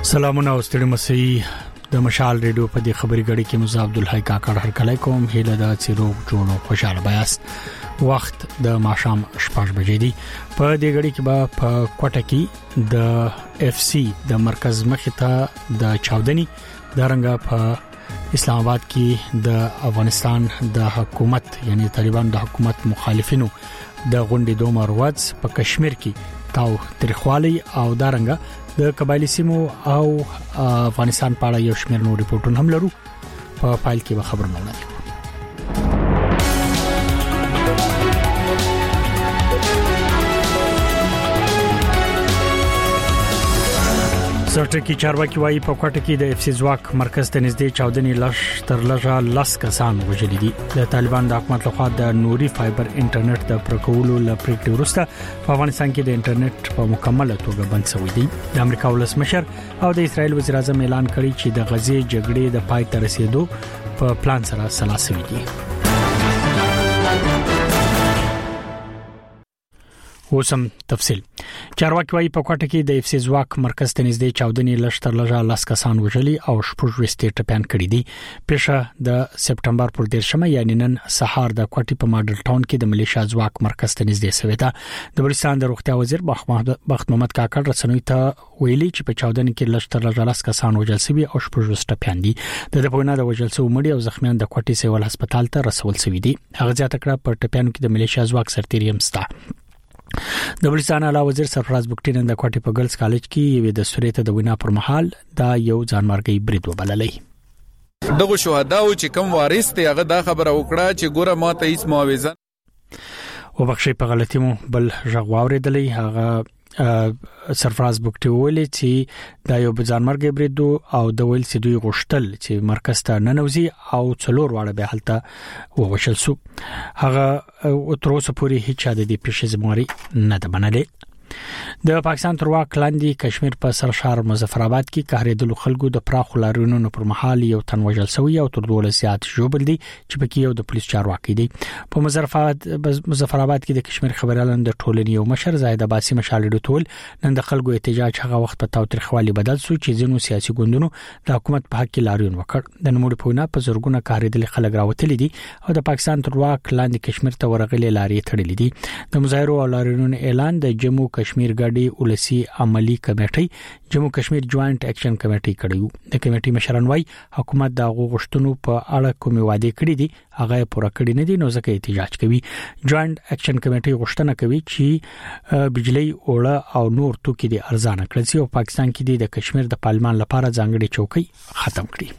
سلامونه او ستړي مسي د مشال ریډیو په دې خبري غړي کې مزه عبدالحی کاکړ هر کله کوم هیله د چیرو جوړو خوشاله بیاست. وخت د ماښام 6 بجې دی. په دې غړي کې به په کوټه کې د اف سی د مرکز مخې ته د چاودنی د رنګ په اسلام آباد کې د افغانستان د حکومت یعنی طالبان د حکومت مخالفینو د غونډې دوه مرواز په کشمیر کې تاو تاریخوالي او د رنګ د قبایلی سیمو او افغانستان په اړه یو شمېر نور ریپورتونه هم لرو. په فایل کې به خبرونه وړاندې کوو. سرټکی چارواکي وايي په کوټه کې د اف سی ځواک مرکز ته نږدې چاودنې لش تر لږه لاس کسان وژل دي. د طالبان د حکومت لخوا د نوري فایبر انټرنیټ د پرکولو لپاره وروسته په افغانستان کې د انټرنیټ په مکمله توګه بند شوی دی. د امریکا ولسمشر او د اسرایل وزیر اعظم اعلان کړی چې د غزې جګړې د پای ته رسیدو په پلان سره سلاسوي دي. وسم تفصیل چارواکي وايي په کوټه کې د اف سی ځواک مرکز ته نږدې چاودنې لشتر لږه لاس کسان وژلي او شپږ وستې ټپيان کړي دي. پیښه د سپټمبر پر 13 یعنی نن سهار د کوټې په ماډل ټاون کې د ملیشیا ځواک مرکز ته نږدې شوې ده. د بلوچستان د روغتیا وزیر بخت محمد کاکړ رسنوي ته ویلي چې په چاودنې کې لشتر لږه لاس کسان وژل شوي او شپږ وستې ټپيان دي. د دپونه د وژل شوی مړي او زخمیان د کوټې سیول هسپتال ته رسول شوي دي. هغه ځات کړه په ټپيانو کې د ملیشیا ځواک سرتیری هم ستا. د بلوچستان اعلی وزیر سرفراز بوکټین د کوټې په ګرلز کالج کې یو د سوريته د وینا پر مهال دا یو ځانمرګي برید وبللې. دغه شهدا او چې کوم وارث ته هغه دا خبره وکړه چې ګوره ماته هیڅ معاوضه وبخښي په غلطي مو بل ژغورې دلې. هغه سرفراز بوکټي ویلي چې دا یو ځانمرګي برید او د ویل چې دوی غوښتل چې مرکز ته ننوځي او څلور واړه به حالت ووشل سو. هغه تر اوسه پورې هیڅ د دې پیښې زمواري نه ده منلې. د پاکستان تر واک لاندې کشمیر په سرشار مظفر آباد کې قهرېدلو خلکو د پراخ لارونو پر مهال یو تن وژل شوی او تر 12 زیات ژوبل دي چې پکې یو د پولیس چارواکي دی. په مظفر آباد کې د کشمیر خبريالان د ټولنې یو مشر زاهد عباسي مشالډو ټول نن د خلکو احتجاج هغه وخت په تاوتریخوالي بدل شو چې ځینو سیاسي ګوندونو د حکومت په حق کې لاریون وکړ. د نوموړي په وینا په زورګونه قهرېدل خلک راوتلي دي او د پاکستان تر واک لاندې کشمیر ته ورغلي لارې تړلې دي. د مظاهرو او لاریونونو اعلان د جموں کشمیر ګډي ولسی عملی کمیټي جموں کشمیر جوائنٹ ایکشن کمیټي کړیو. د کمیټي مشران وايي حکومت د غوښتنو په اړه کومې وعده کړې دي هغه پوره کړې نه دي نو ځکه احتجاج کوي. جوائنٹ ایکشن کمیټي غوښتنه کوي چې بجلی اوړه او نور توکي د ارزانه کړي او پاکستان کې د کشمیر د پارلمان لپاره ځانګړي چوکۍ ختم کړي.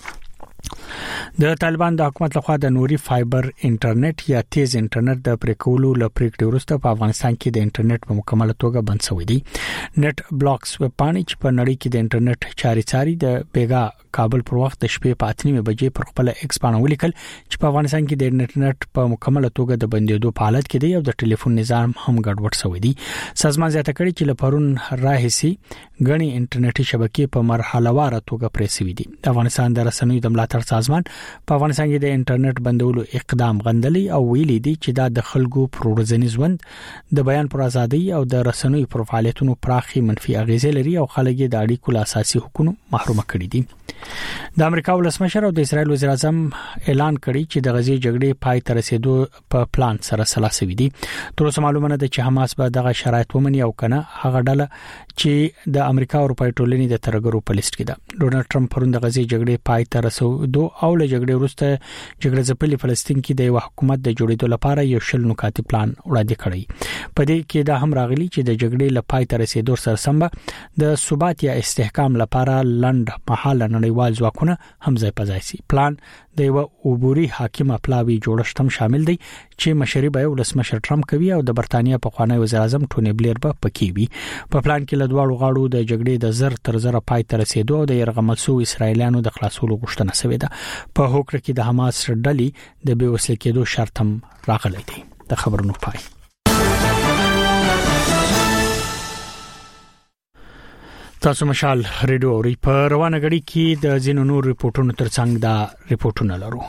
د طالبان د حکومت لخوا د نوري فایبر انټرنیټ یا تیز انټرنیټ د پریکولو لپاره وروسته په افغانستان کې د انټرنیټ په مکمله توګه بند شوی دی. نت بلاکس وب پاڼې چې په نړۍ کې د انټرنیټ چاري د بیګا کابل پر وخت د شپې په 8 بجې پر خپل ایکس باندې ولیکل چې په افغانستان کې د انټرنیټ په مکمله توګه د بندیدو په حالت کې دی او د ټلیفون نظام هم ګډوډ شوی دی. سازمان زیاته کړی چې لپارون راهسي غني انټرنیټي شبکې په مرحله واره توګه پریسوي دي. د افغانستان د رسنیو د ملاتړ سازمان په افغانستان کې د انټرنیټ بندولو اقدام غندلی او ویلي دي چې دا د خلکو پر ورځنی ژوند د بیان پر ازادي او د رسنیو پر فعالیتونو پراخي منفي اغیزې لري او خلک د اړیکو له اساسي حقوقو محروم کړي دي. د امریکا ولسمشر او د اسرایل وزیر اعظم اعلان کړی چې د غزې جګړې پای ته رسیدو په پلان سره سلاسوي دي. تر اوسه معلومه نه ده چې حماس به دغه شرایط ومني او کنه. هغه ډله چې د امریکا او اروپای ټولنې د ترګرو په لیست کې ده. ډونالد ټرمپ پرون د غزې جګړې پای ته رسیدو او له جګړې وروسته جګړه ځپلي فلسطین کې د یو حکومت د جوړېدو لپاره یو شل نکاتي پلان وړاندې کړی. په دې کې دا هم راغلي چې د جګړې لپاره ته رسیدو سره سم د ثبات یا استحکام لپاره لند مهاله نړیوال ځواکونه هم ځای په ځای سي. پلان د یو عبوري حاکم پلاوی جوړښت هم شامل دی چې مشري به ولسمشر ټرمپ کوي او د برتانیا په خوانی وزیر اعظم ټونی بلیر به پکې وي. په پلان کې لدواړو غاړو د جګړې د زر تر زر پای ته رسیدو او د يرغمل شو اسرایلیانو د خلاصولو غوښتنه شوې ده. په هوکړه کې د حماس ډلې د بې وسلې کېدو شرط هم راغلی دی. د خبرونو پای. تاسو مشال ریډیو اوري په روانه غړي کې د زینو نور ریپورتونو ترڅنګ دا ریپورتونه لرو.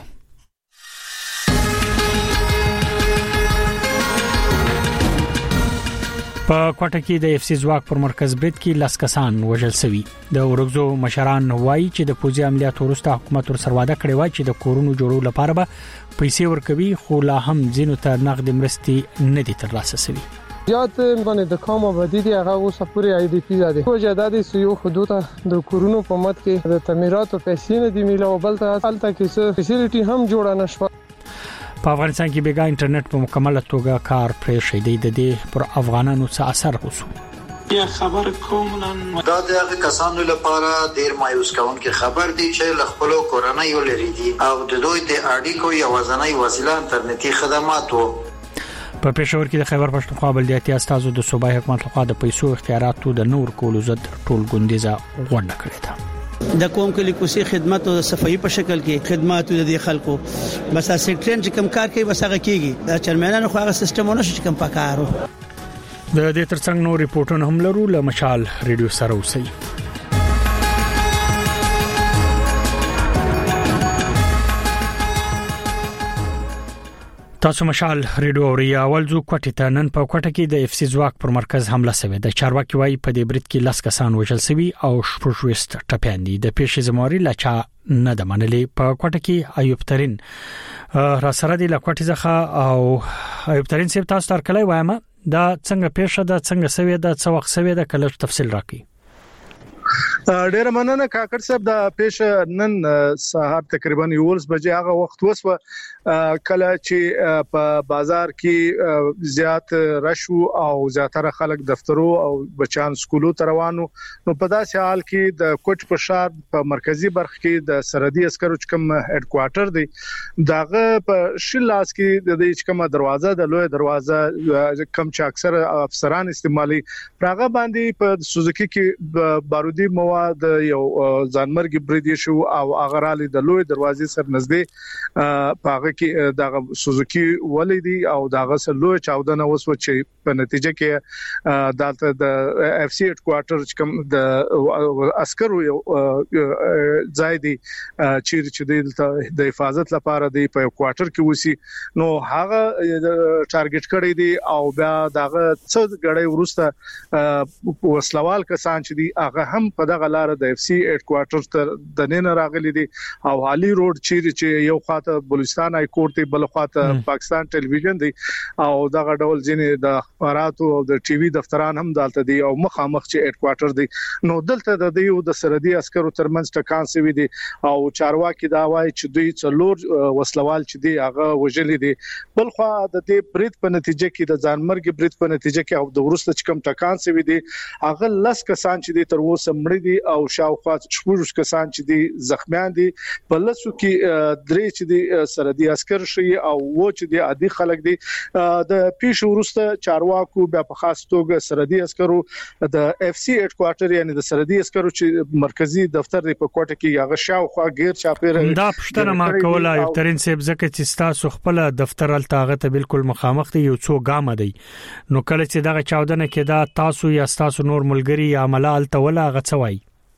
په کوټه کې د اف سی ځواک پر مرکز برید کې لاس کسان وژل شوي. د ورغزو مشران وایي چې د پوځي عملیاتو وروسته حکومت ور واده کړی و چې د کورونو جوړولو لپاره به پیسې ورکوي، خو لا هم ځینو ته نقد مرستې نه دي ترلاسه شوي. زیات باندې د کوم آبادی دی هغه اوس پورې آی ډی پی زده وجه د دې یو حدود د کورونو په مت کې د تعمیراتو پیسې نه دی میله او بل ته حالت کې څه فیسیلیټي هم جوړه نشوه. په افغانستان کې بیګا انټرنیټ په مکمل توګه کار پرې شوی دی. د پر افغانانو څه اثر وسو یا خبر کوملن دا د کسانو لپاره ډیر مایوس کوونکی خبر دی چې خپل کورنۍ ولري دي او د دوی د اړیکو یو ځنۍ وسیله انټرنیټي خدماتو. په پېښور کې د خیبر پښتونخوا بلدیاتي استازو د صوبایي حکومت لخوا د پیسو اختیاراتو د نور کولو ضد ټول ګوندیزه غونډه کړې ده. د قوم کلی کوسي خدمات او صفائی په شکل کې خدمات د خلکو بس سیکټرین چې کم کار کوي بس هغه کیږي د چرمنانو خو هغه سیستمونه چې کم پکارو. د دې ترڅنګ نو ریپورتونه هم لرو له مشال ریډیو سره اوسئ. تاسو مشال ریډیو اوریا ولزو کوټه ته نن په کوټه کې د اف سی ځواک پر مرکز حمله شوه. د چارواکي وايي په دې برید کې لاس کسان وژل شوي او شپږويست ټپيان دي. د پیښې زموري لچا نه د منلې. په کوټه کې ایوب ترين را سره دی لکوټي ځخه او ایوب ترين سیب تاسو تر کله وایم دا څنګه پیښه ده څنګه سوي ده څو وخت سوي ده کله تفصیل راکړئ. ډیر مننه کاکړ صاحب. د پیښه نن سهار تقریبا 11 بجې هغه وخت وسو کله چې په بازار کې زیات رشو او زیاتره خلک دفترو او بچان سکولو ته روانو. نو په داسې حال کې د کوټ په شار په مرکزی برخه کې د سرحدي عسکرو کوم هډ کوارټر دی داغه په شلاس کې د دې کومه دروازه د لوی دروازه کم چې اکثر افسران استعمالي راغه باندې په سوزوکی کې بارودي مواد یو ځانمرګي برید شو او اغرالی د لوی دروازې سر نږدې پاغه کې د سوزوکی ولیدي او دغه سره لوی چاودنه وسو چې په نتیجه کې د اف سی هډ کوارټر کوم د عسکرو ځای دی چې د حفاظت لپاره دی په کوارټر کې وسی. نو هغه ټارګټ کړی دی او بیا دغه څو غړې ورسته وسلوال کسان چې دی هغه هم په دغه لار د اف سی هډ کوارټر تر د نن راغلي دي او حالي روډ چې یو خاطه بلوچستان های کورت بل خاطه پاکستان ټلویزیون دی او دغه ډول ځینې د اخباراتو او د ټي وي دفتران هم دالته دي او مخامخ چې هډ کوارټر دی. نو دلته د دیو د سرحدي عسکرو ترمنځ ټکان سوي دي او چارواکي دا وایي چې دوی څلور وسلوال چې دی هغه وجلې دي. بل خو د دې برید په نتیجه کې د ځانمرګ برید په نتیجه کې او د ورسته کوم ټکان سوي دي هغه لس کسان چې دي تر اوسه مړ دي او شاوخوا شپږ کسان چې دي زخمیان دي. په لسو کې درې چې دي سرحدي عسكر شي او و چې د عادي خلک دي. د پیښو وروسته چارواکو بیا په خاص توګه سرحدي عسكرو د اف سی هډ کوارټر یعنی د سرحدي عسكرو چې مرکزی دفتر دی په کوټه کې هغه شاوخوا غیر چاپیر دا پښتنه ما کوله یو ترين سیب زکه چې تاسو خپل دفتر التاغه ته بالکل مخامخ دی یو څو ګام دی. نو کله چې دغه چاودنه کې دا تاسو یا تاسو نور ملګری یا عمله التوله غڅوي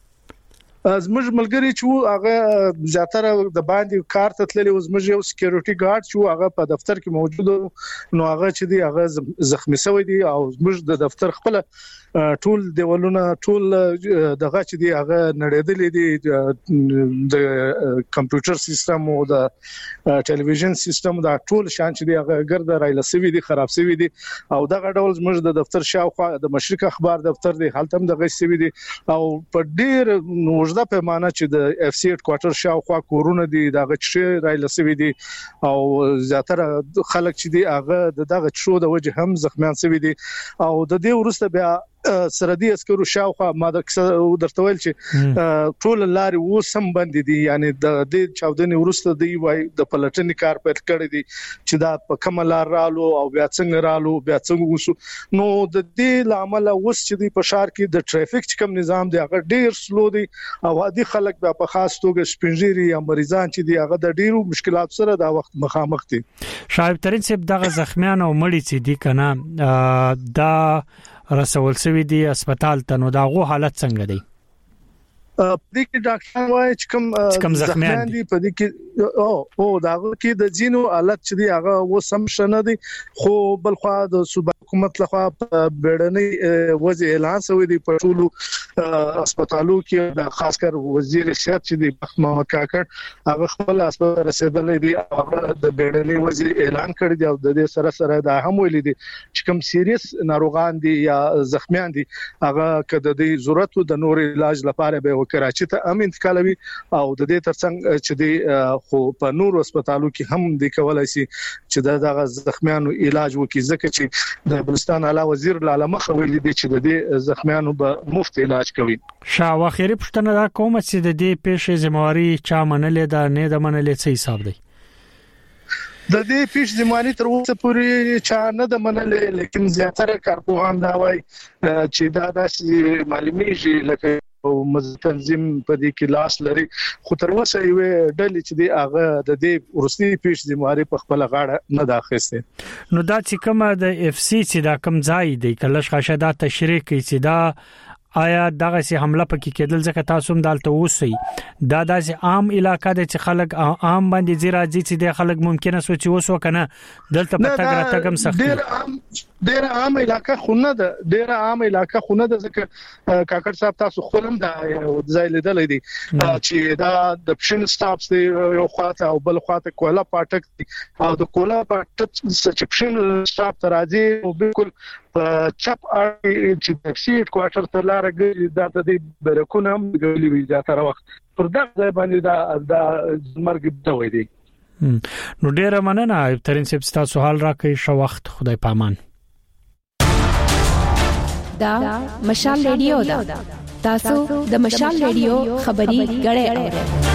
زموږ ملګری چې هغه زیاتره د باندې کار ته تللی و زموږ یو سکیورټي ګارد چې هغه په دفتر کې موجود نو هغه چې دی هغه زخمی شوی دی او زموږ د دفتر خپل ټول دیوالونه ټول دغه چې دی هغه نړیدلې دي د کمپیوټر سیستم او د ټلویزیون سیستم دا ټول شان چې دی هغه ګرد رايلسوي دي خراب شوی دي او دغه ډول زموږ د دفتر شاوخوا د مشرق اخبار دفتر دی حالت هم دغه شوی دي او په ډیر نوښده پیمانه چې د اف سی هډ کوارټر شاوخوا کورونه دي دغه چې رايلسوي دي او زیاتره خلک چې دی هغه دغه شو د وجه هم زخمیان شوی دي او د دې ورسته بیا سرحدي عسكرو شاوخوا ما درته ویل چې ټول لارې وسم بند دي یعنی د دې چاودنې ورسته دی وای د پلټنې کار پیل کړی دي چې دا په کوم لار رالو او بیا څنګه رالو بیا څنګه وسو. نو د دې لامل اوس چې دی په شهر کې د ټریفیک کوم نظام دی هغه ډیر سلو دی او عادي خلک بیا په خاص توګه سپینځيري یا مریضان چې دی هغه د ډیرو مشکلات سره دا وخت مخامخ دي. شایب ترين سیب دغه زخمیان او مړی چې دی کنه دا رسول سوي دي هسپتال ته نو داغه حالت څنګه دی؟ دې کې ډاکټر وايي چې کوم زخمیان دي په دې کې او داغه کې د جینو حالت چې دی هغه وسم شنه دي خو بل خو د صوبه حکومت لخوا بیړنۍ وضع اعلان شوی دی په ټولو هسپتالو کې د خاص کر وزیر صحت چې دی محمد کاکړ هغه خپل هسپتال رسیدلې دی هغه د بیړنۍ وضع اعلان کړی دی او د دې سره دا هم ویل دي چې کوم سیریس ناروغان دي یا زخمیان دي هغه کده د ضرورت د نور علاج لپاره به کراچي ته هم انتقالوي او د دې ترڅنګ چې دی خو په نور هسپتالو کې هم د کولای شي چې دغه زخمیانو علاج وکړي ځکه چې د بلوچستان اعلی وزیر لاله مخ ویلي دي چې د دې زخمیانو به مفت علاج کوي. شاه واخیری پښتنه دا کوم چې د دې پیښې ذمہواری چا منلې ده نه د منلې څه حساب دی؟ د دې پیښ ذمہواری تر اوسه پورې چا نه د منلې لیکن زیاتره کارپوهان دا وایي چې دا داسې معلومیږي لکه او تنظیم په دې کې لاس لري خو تر اوسه یو ډلې چې دی هغه د دې ورستي پیښ ذمہواری په خپل غاړه نه داخسته. نو دا چې کومه د اف سی چې دا کم ځای دی کله شاشه دا تشریح کوي چې دا آیا دغه سي حمله پکې کېدل ځکه تاسو هم دالته اوسئ دا داسې عام علاقې د چې خلک عام باندې زیرا دي چې د خلک ممکنه سوچي وسو کنه دلته پټه راتګم سخت ډیر عام علاقې خونه ده ځکه کاکړ صاحب تاسو خپلم دا ځای لیدلې دي چې دا د پښین سټاپس دی یو خواته او بل خواته کولا پټک دي او د کولا پټک چې پښین سټاپ ته راځي او بالکل چپ اړ چې د سیټ کوارټر ته لارګي دا د برکونه هم غوړي وي دا تر وخت پر دا ځای باندې دا مرګ دوی دی. نو ډیره مننه ترين سپ تاسو حال راکې شو وخت خدای پامان. دا مشال ریډیو دا تاسو د مشال ریډیو خبري غړې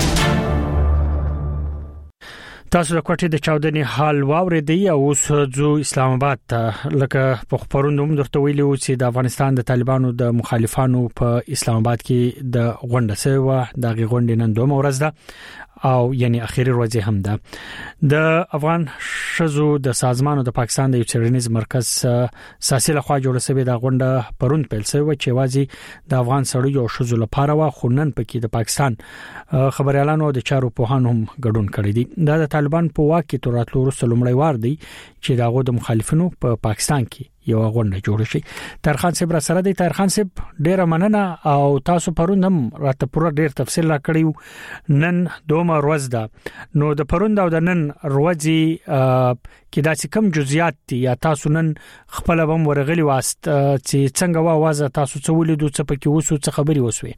تاسو د کوټې د چاودنې حال واورېدی او اوس ځو اسلام آباد ته لکه په خبرونو درته ویلو چې د افغانستان د طالبانو د مخالفانو په اسلام آباد کې د غونډه سوه د غونډې نن دوه ورځ ده او یعنی اخیری ورځ هم ده د افغان شزو د سازمانو د پاکستان د یو چرنیز مرکز ساسي لخوا جوړ شوی د غونډه پرون پیل شوی چې وازي د افغان سړیو او شزو لپاره وا خونن پکې د پاکستان خبريالانو د چارو پوهانو هم ګډون کړی دي دا د طالبان په واکه تراتلو وروسته لومړی وار دی چې داغه د مخالفینو په پاکستان کې یو غونډه جوړ شي. ترخان صاحب را سره دی. ترخان صاحب ډیره مننه او تاسو پرون هم راته پوره ډیر تفصیل را کړیو نن دوه ورځ ده نو د پرون دا د نن ورځي کې دا چې کوم جزئیات دي یا تاسو نن خپل بم ورغلی واست چې څنګه وازه تاسو څه ولیدو څه پکې وسو څه خبري وسوي.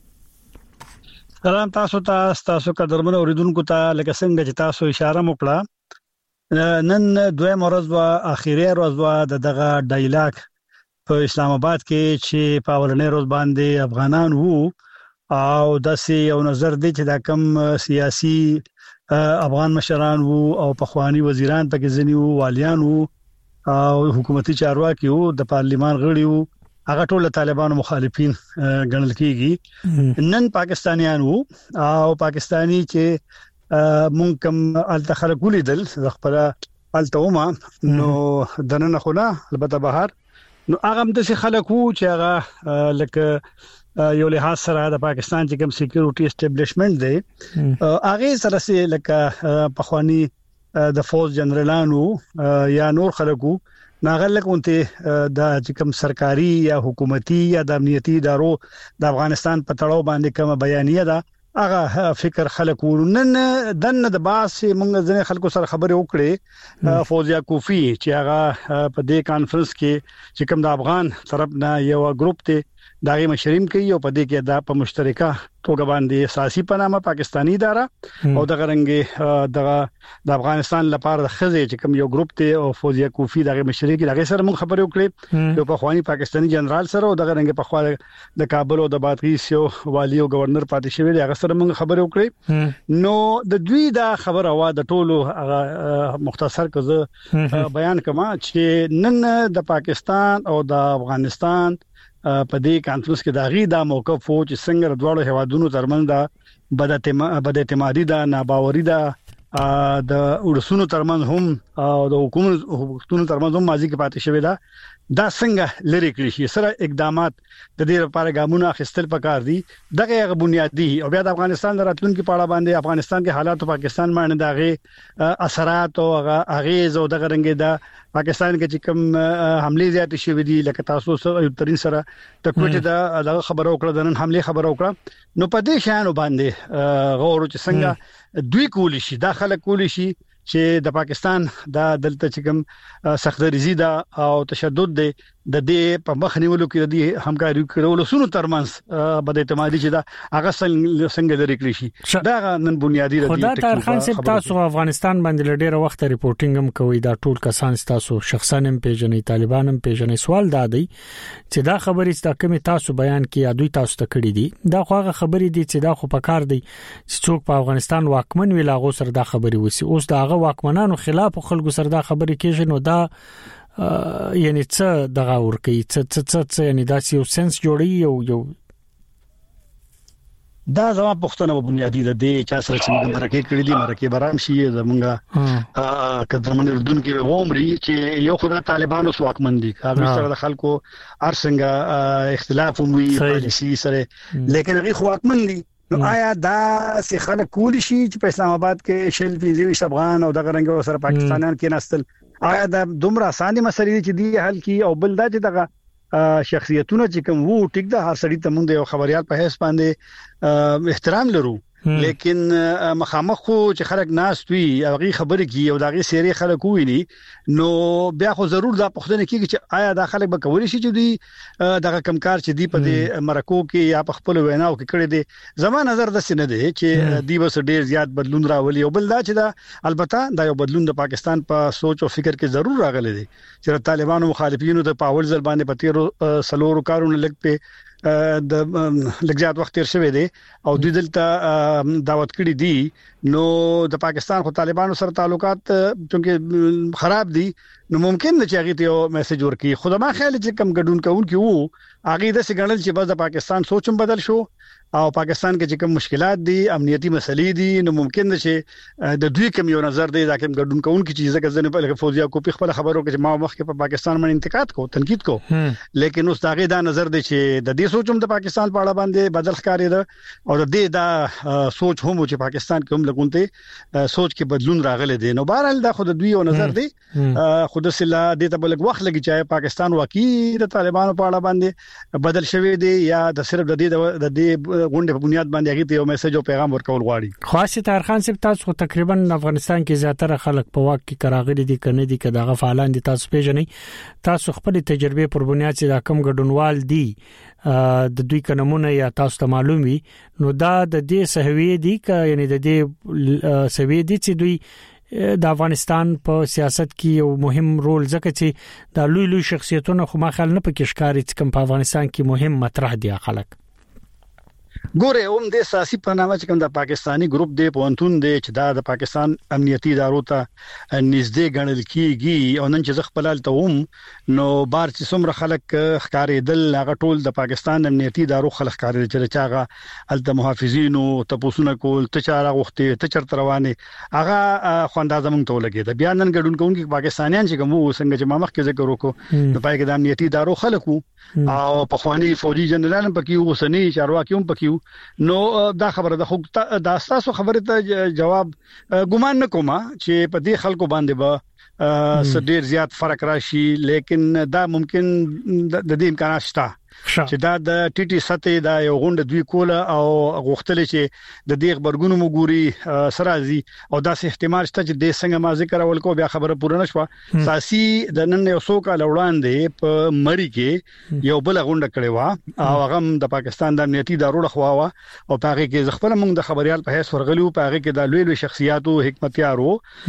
سلام تاسو قدرمن اوریدونکو ته لکه څنګه چې تاسو اشاره وکړه نن دوه ورځ وا اخیری ورځ وا دغه ډایلاګ په اسلام آباد کې چې په ولنې روز باندې افغانان وو او داسې یو نظر دی چې دا کم سیاسي افغان مشران وو او پخوانی وزیران پکې ځنی وو والیان وو او حکومتي چارواکي وو د پارلیمان غړي وو هغه ټول طالبانو مخالفین ګڼل کیږي. نن پاکستانیان وو او پاکستانی چې مونږ کوم الته خلک ولیدل خپل الته ومه نو دنه خونه البته بهر نو هغه هم د خلک وو چې هغه لکه یو له سره د پاکستان چې کوم سکیورټي اسټابلیشمنت دی هغه سره لکه پخوانی د فوج جنرالانو یا نور خلکو ناغلکونته د کوم سرکاري یا حکومتي یا د امنیتي ادارو د افغانستان په تړاو باندې کوم بیانیه ده هغه فکر خلک ورنن دنه د باس موږ ځنه خلکو سره خبرې وکړې فوزیا کوفی چې هغه په دې کانفرنس کې چې کوم د افغان طرف نه یو ګروپ ته داغه مشریم کوي او په دې کې دا په مشترکه توګه باندې اساسي پنامه پاکستانی اداره او د غرنګ د افغانستان لپاره د خزې چې کوم یو ګروپ ته او فوزیا کوفی دغه مشري کې دغه سره موږ خبرې وکړې یو په خواني پاکستانی جنرال سره او د غرنګ په خوا د کابل او د بادغیس یو والی او گورنر پاتې شوی دغه سره موږ خبرې وکړې نو د دوی دا خبره وا د ټولو مختصر کزه بیان کما چې نن د پاکستان او د افغانستان په دې کانفرنس کې دا غي دا موقف وو چې څنګه دواړو هوادونو ترمنځ دا بد اعتمادي دا ناباوري دا د ورسونو ترمنځ هم او د حکومتونو ترمنځ ماضي کې پاتې شوی دا څنګه لری کړی شي سره اقدامات د دې لپاره ګامونه اخیستل پکار دي دغه بنیادی او بیا د افغانستان راتلونکو په اړه باندې افغانستان کې حالات او پاکستان باندې دغه اثرات او اغیز او دغه رنګ د پاکستان کې چې کوم حمله زیات شوې دي لکه تاسو سره ترين سره د کوټه د خبرو کړه د نن حمله خبرو کړه نو په دې شانو باندې غوړو چې څنګه دوی کولی شي داخله کولی شي چې د پاکستان د دلته چې کوم سختګریزي دا او تشدد دی د دې په مخ نیولو کې د همکاري کولو سونو ترمنځ بد اعتمادي چې دا هغه څنګه لري کړی شي دا نن بنیادی د خدای طاهر صاحب تاسو افغانستان باندې ډېر وخت ریپورتینګ هم کوي دا ټول کسان تاسو شخصا هم پیژنې طالبان هم پیژنې سوال دا دی چې دا خبرې چې کومه تاسو بیان کړي دوی تاسو ته کړی دي دا خو هغه خبرې دي چې دا خو پکار دی چې څوک په افغانستان واکمن ویل هغه سره دا خبرې وسی اوس دا هغه واکمنانو خلاف خلکو سره دا خبرې کېږي نو دا یعنی څه دغه ورکی څه یعنی دا یو سنس جوړي یو دا زما پښتنه بنیادی د دې چا سره چې مرکه کړی دي مرکه برام شي زمونږه کدرمن اردن کې وومري چې یو خدای طالبانو سواکمن دي هغه سره د خلکو ارڅنګه اختلاف وي پالیسي سره لیکن هغه خواکمن دي نو آیا دا څه خلک کولی شي چې په اسلام آباد کې شل فیصد افغان او دغه رنګ سره پاکستانیان کې نستل آیا دا دومره اسانه مسلې چې دی حل کی او بل دا چې دغه شخصیتونه چې کوم وو ټیک ده هر سړی ته مونږ یو خبريال په هیڅ باندې احترام لرو لیکن مخامخ خو چې خلک ناس وي هغه خبرې کی او دغه سیری خلک ویني نو بیا خو ضرور دا پوښتنه کیږي چې آیا دا خلک به کولی شي چې دوی دغه کمکار چې دی په مرکو کې یا په خپل ویناو کې کړی دي زما نظر د سینه دی چې دی وس ډیر زیات بدلون راولي او بل دا چې دا البته دا یو بدلون د پاکستان په سوچ او فکر کې ضرور راغلی دی چې طالبانو مخالفینو د پاول ځل باندې پتیرو سلورو کارونه لګ په د لګزیات وخت تیر شوی دی او دوی دلته دعوت کړی دي نو د پاکستان خو طالبانو سره تعلقات چې خراب دي نو ممکن نه چې هغه ته یو میسج ورکړي خو ما خیال چې کم ګډون کوونکی وو هغه د سیګنل چې بس د پاکستان سوچم بدل شو او پاکستان کې چې کوم مشکلات دي امنیتي مسلې دي نو ممکن نه چې د دوی کوم یو نظر دی دا کوم ګډون کوونکی چې ځکه ځنه په فوزیا کوپی خپل خبرو کې چې ما مخکې په پاکستان باندې انتقاد کو تنقید کو لیکن اوس داغه دا نظر دی چې د دې سوچم د پاکستان په اړه باندې بدل ښکاري ده او د دې دا سوچ هم چې پاکستان کوم لګونته سوچ کې بدلون راغلی دی نو بهرحال دا خود دوی یو نظر دی خود سلا د ته بلګ وخت لګی چې پاکستان واقعي د طالبانو په اړه باندې بدل شوی دی یا د صرف د دې غونډه په بنیاد باندې هغه ته یو میسج او پیغام ورکول غواړي خاصه طاهر خان صاحب تاسو تقریبا افغانستان کې زیاتره خلک په واک کې کراغلي دي کنه دي کداغه فعالان دي تاسو پیژنې تاسو خپل تجربه پر بنیاد چې دا کم ګډونوال دي د دوی کنمونه یا تاسو ته معلوم وي نو دا د دې سهوی دي ک یعنی د دې سهوی دي چې دوی د افغانستان په سیاست کې یو مهم رول ځکه چې د لوی شخصیتونو خو ما خیال نه پکې ښکاري چې کوم په افغانستان کې مهم مطرح دي خلک ګوره هم د سیاسي پرنامه چې کوم د پاکستانی ګروپ دی پونتون دی چې د پاکستان امنیتي ادارو ته نږدې ګڼل کیږي او نن چې خپل ته هم نو بار چې څومره خلک ښکارېدل هغه ټول د پاکستان امنیتي ادارو خلک ښکارېدل چې هغه الته محافظینو تپوسونه کول ته چاره غوښتي ته چرته روانه هغه خواندازه مونږ ته لګي د بیان نن ګډون کوونکي پاکستانیان چې کوم څنګه چې ما مخکې ذکر وکړو د پای کې د امنیتي ادارو خلکو او په خواني فوجي جنرال پکې وسنی چارواکي هم پکې نو دا خبره د خو د اساسو خبره ته جواب ګمان نکوم چې په دې خلکو باندې به ډیر زیات فرق راشي لیکن دا ممکن د دې امکانات شته چې دا د ټي ټي سطح دا یو غونډه دوی کوله او غوښتل چې د دې خبرګونو مګوري سرازي او داسې احتمال شته چې د څنګه ما ذکر اول کو بیا خبره پوره نشوه ساسي د نن یو څو کال وړاندې په مری کې یو بل غونډه کړې و او هغه د پاکستان د امنیتي ادارو لخوا و او هغه کې خپل موږ د خبريال په هیڅ ورغلیو په هغه کې د لوی شخصیاتو حکمتیارو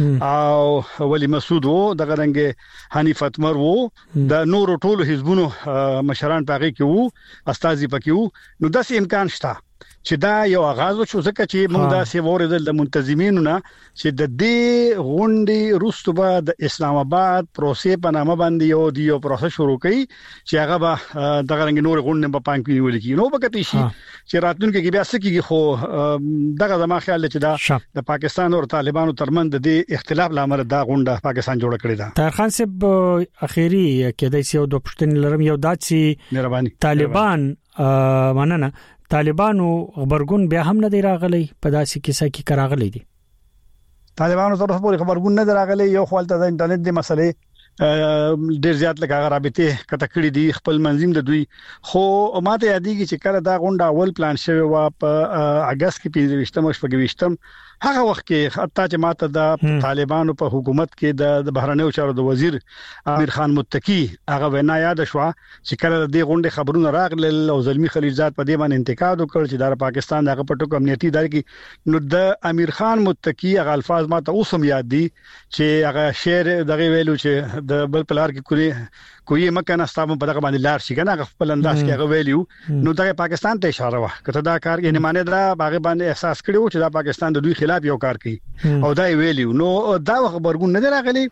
او ولی مسعود وو د غرنګ حنیف اتمر وو د نورو ټولو حزبونو مشران په هغه کې وو استاذي پکې وو نو داسې امکان شته چې دا یو آغاز شو ځکه چې موږ دا سی وریدل د منتظمینو نه چې د دې غونډې روستوبه د اسلام آباد پروسې په نامه باندې یو پروسه شروع کړي چې هغه به دغه رنګ نور غونډې په پام کې نیول کی نو بکتی شي چې راتلونکي کې بیا سکیږي خو دغه زما خیال چې دا د پاکستان او طالبانو ترمن د اختلاف لامل دا غونډه پاکستان جوړ کړی دا طاهر صاحب اخیری کېدای شي د پښتنې لرم یو داسي مهرباني طالبان مننه طالبانو خبرګون بیا هم نه دی راغلی په داسې کیسه کې کراغلی دي طالبانو طرف پورې خبرګون نه راغلی یو خپل د انټرنیټ د مسلې ډیر زیات لګا رابطه کته کړی دي خپل منظم د دوی خو ماته یادېږي چې کله دا غونډه اول پلان شوی و په اگست کې 25 هغه وخت کې حتی چې ماته د طالبانو په حکومت کې د بهرنیو چارو د وزیر امیر خان متقی هغه وینا یاد شو چې کله د غونډې خبرونه راغلل او زلمی خلیلزاد په دې باندې انتقاد وکړ چې د پاکستان دغه پټو امنیتي ادارې کې نو د امیر خان متقی هغه الفاظ ماته اوسم یاد دي چې هغه شعر دغه ویلو چې د بل پلار کې کوی مکه نستابم په دغه باندې لار شي کنه خپل انداز کې هغه ویلو نو دا پاکستان ته اشاره وا کته دا کار یې معنی دا باغ باندې احساس کړو چې دا پاکستان د دوی خلاف یو کار کوي او دا ویلو نو دا خبرګون نه راغلي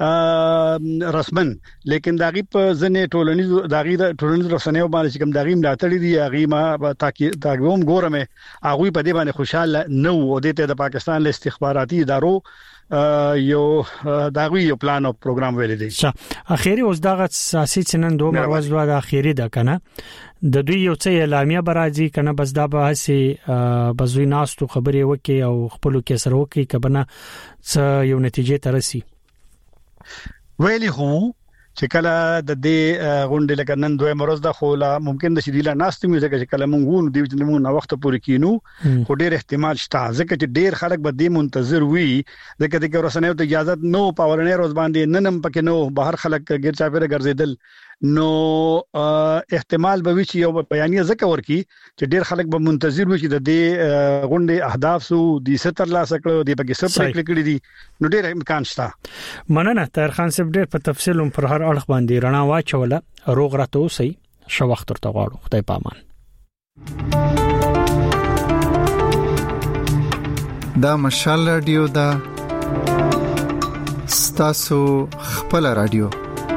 رسمن لیکن داغي په ځنې ټولنیز رسنیو باندې کوم داغي ملاتړي دي هغه ما تاکوم ګورم هغه په دې باندې خوشاله نو او د پاکستان له استخباراتي ادارو یو داغوی یو پلان او پروګرام ویل دي اخیری اوس دغه سیاسي چنن دوه مروز د اخیری د کنه د دوی یو څه اعلامیه برازي کنه بس دا به سي بزوی ناستو خبري وکي او خپل کې سره وکي کبنه څه یو نتیجې ترسي ویلي هو چې کله د دې غونډې لکه نن دوه مروز د خوله ممکن د شیدله ناست مې ځکه چې کله مونږ وو د دې موږ نو وخت پورې کینو خو ډېر احتمال شته ځکه چې ډېر خلک به دې منتظر وي ځکه د رسنیو ته اجازه نو پاورنې روز باندې ننم پکې نو بهر خلک غیر چاپیره ګرځیدل نو احتمال به وي چې یو بیانیه ذکر ورکي چې ډېر خلک به منتظر وي چې د دې غونډې اهداف سو د ستر لا سکړو د پکې سب کړی دي نو ډېر امکان شته مننه طاهر خان صاحب ډېر په تفصیل پر هر اړخ باندې رڼا واچوله روغ راته اوسئ شو وخت ورته غواړو خدای پامان دا مشال رادیو دا ستاسو خپل رادیو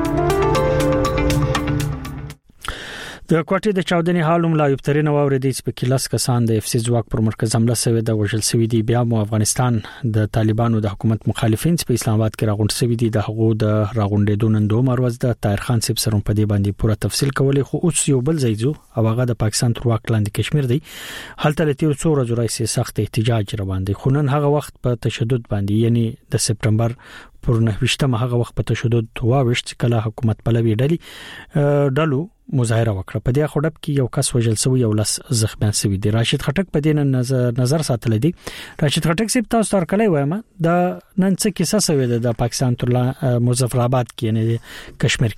د کوټې د چاودنې حالوم لا یبترینه واوریدي چې په کلاس کسان د اف سي ځواک پر مرکز حمله شوی د وژل شوی دی بیا مو افغانستان د طالبانو د حکومت مخالفین په اسلام آباد کې راغونډ شوی دي د هغو د راغونډېدو نن دوه مروز د طاهر خان صاحب سره په دې باندې پوره تفصیل کولې خو اوس یو بل ځایزو او هغه د پاکستان تر واک لاندې کشمیر دی هلته لته څو ورځې راځي سخت احتجاج روان دي خو نن هغه وخت په تشدد باندې یعنی د سپتمبر پر 9 هغه وخت په تشدد واوښت کله حکومت پلوي ډلو مظاهره وکړه په دې خړب کې یو کس وژل شوی یو لس زخمیان شوی دی راشد خټک په دې نظر ساتل دي راشد خټک سپ تاسو تر کله وایم د نن څه کیسه شوی د پاکستان تر مظفر آباد کې نه کشمیر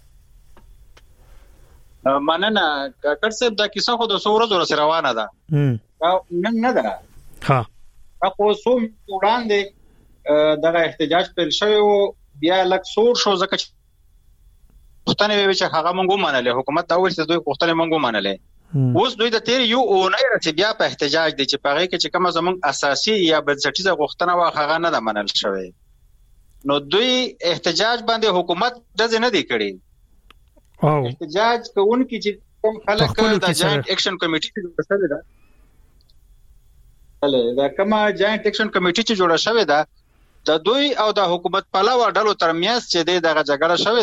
کې مننه کاکړ صاحب دا کیسه خو د سورو سره روانه ده نن نه ده ها اخو سو وړاندې دغه احتجاج پر شوی بیا لک سور شو ځکه پښتنه وی چې هغه مونږ ومنله حکومت دا وایي چې دوی پښتنه مونږ ومنله اوس دوی د تیر یو اونۍ راځي بیا په احتجاج دي چې پاره کې چې کوم زمونږ اساسي یا بنسټیزه غوښتنه واخغه نه ده منل شوی نو دوی احتجاج باندې حکومت د نه دی کړی او احتجاج کوونکی چې کوم خلک د جاینټ اکشن کمیټې جوړه شوې ده دا کومه جاینټ اکشن کمیټې چې جوړه شوې ده د دوی او د حکومت پلاوه ډلو ترمنځ چې دغه جګړه شوې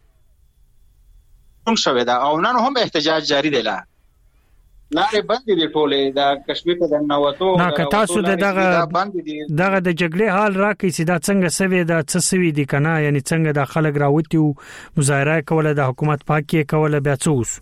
ده او نن هم احتجاج جاری دی لا لارې بند دي ټوله د کشمیر ته نووتو نه که تاسو دغه د جګړې حال راکې چې دا څنګه سوي دا څه سوي دي کنه یعنی څنګه د خلک راوتی او مظاهره کوله د حکومت پاکي کوله بیا څه اوس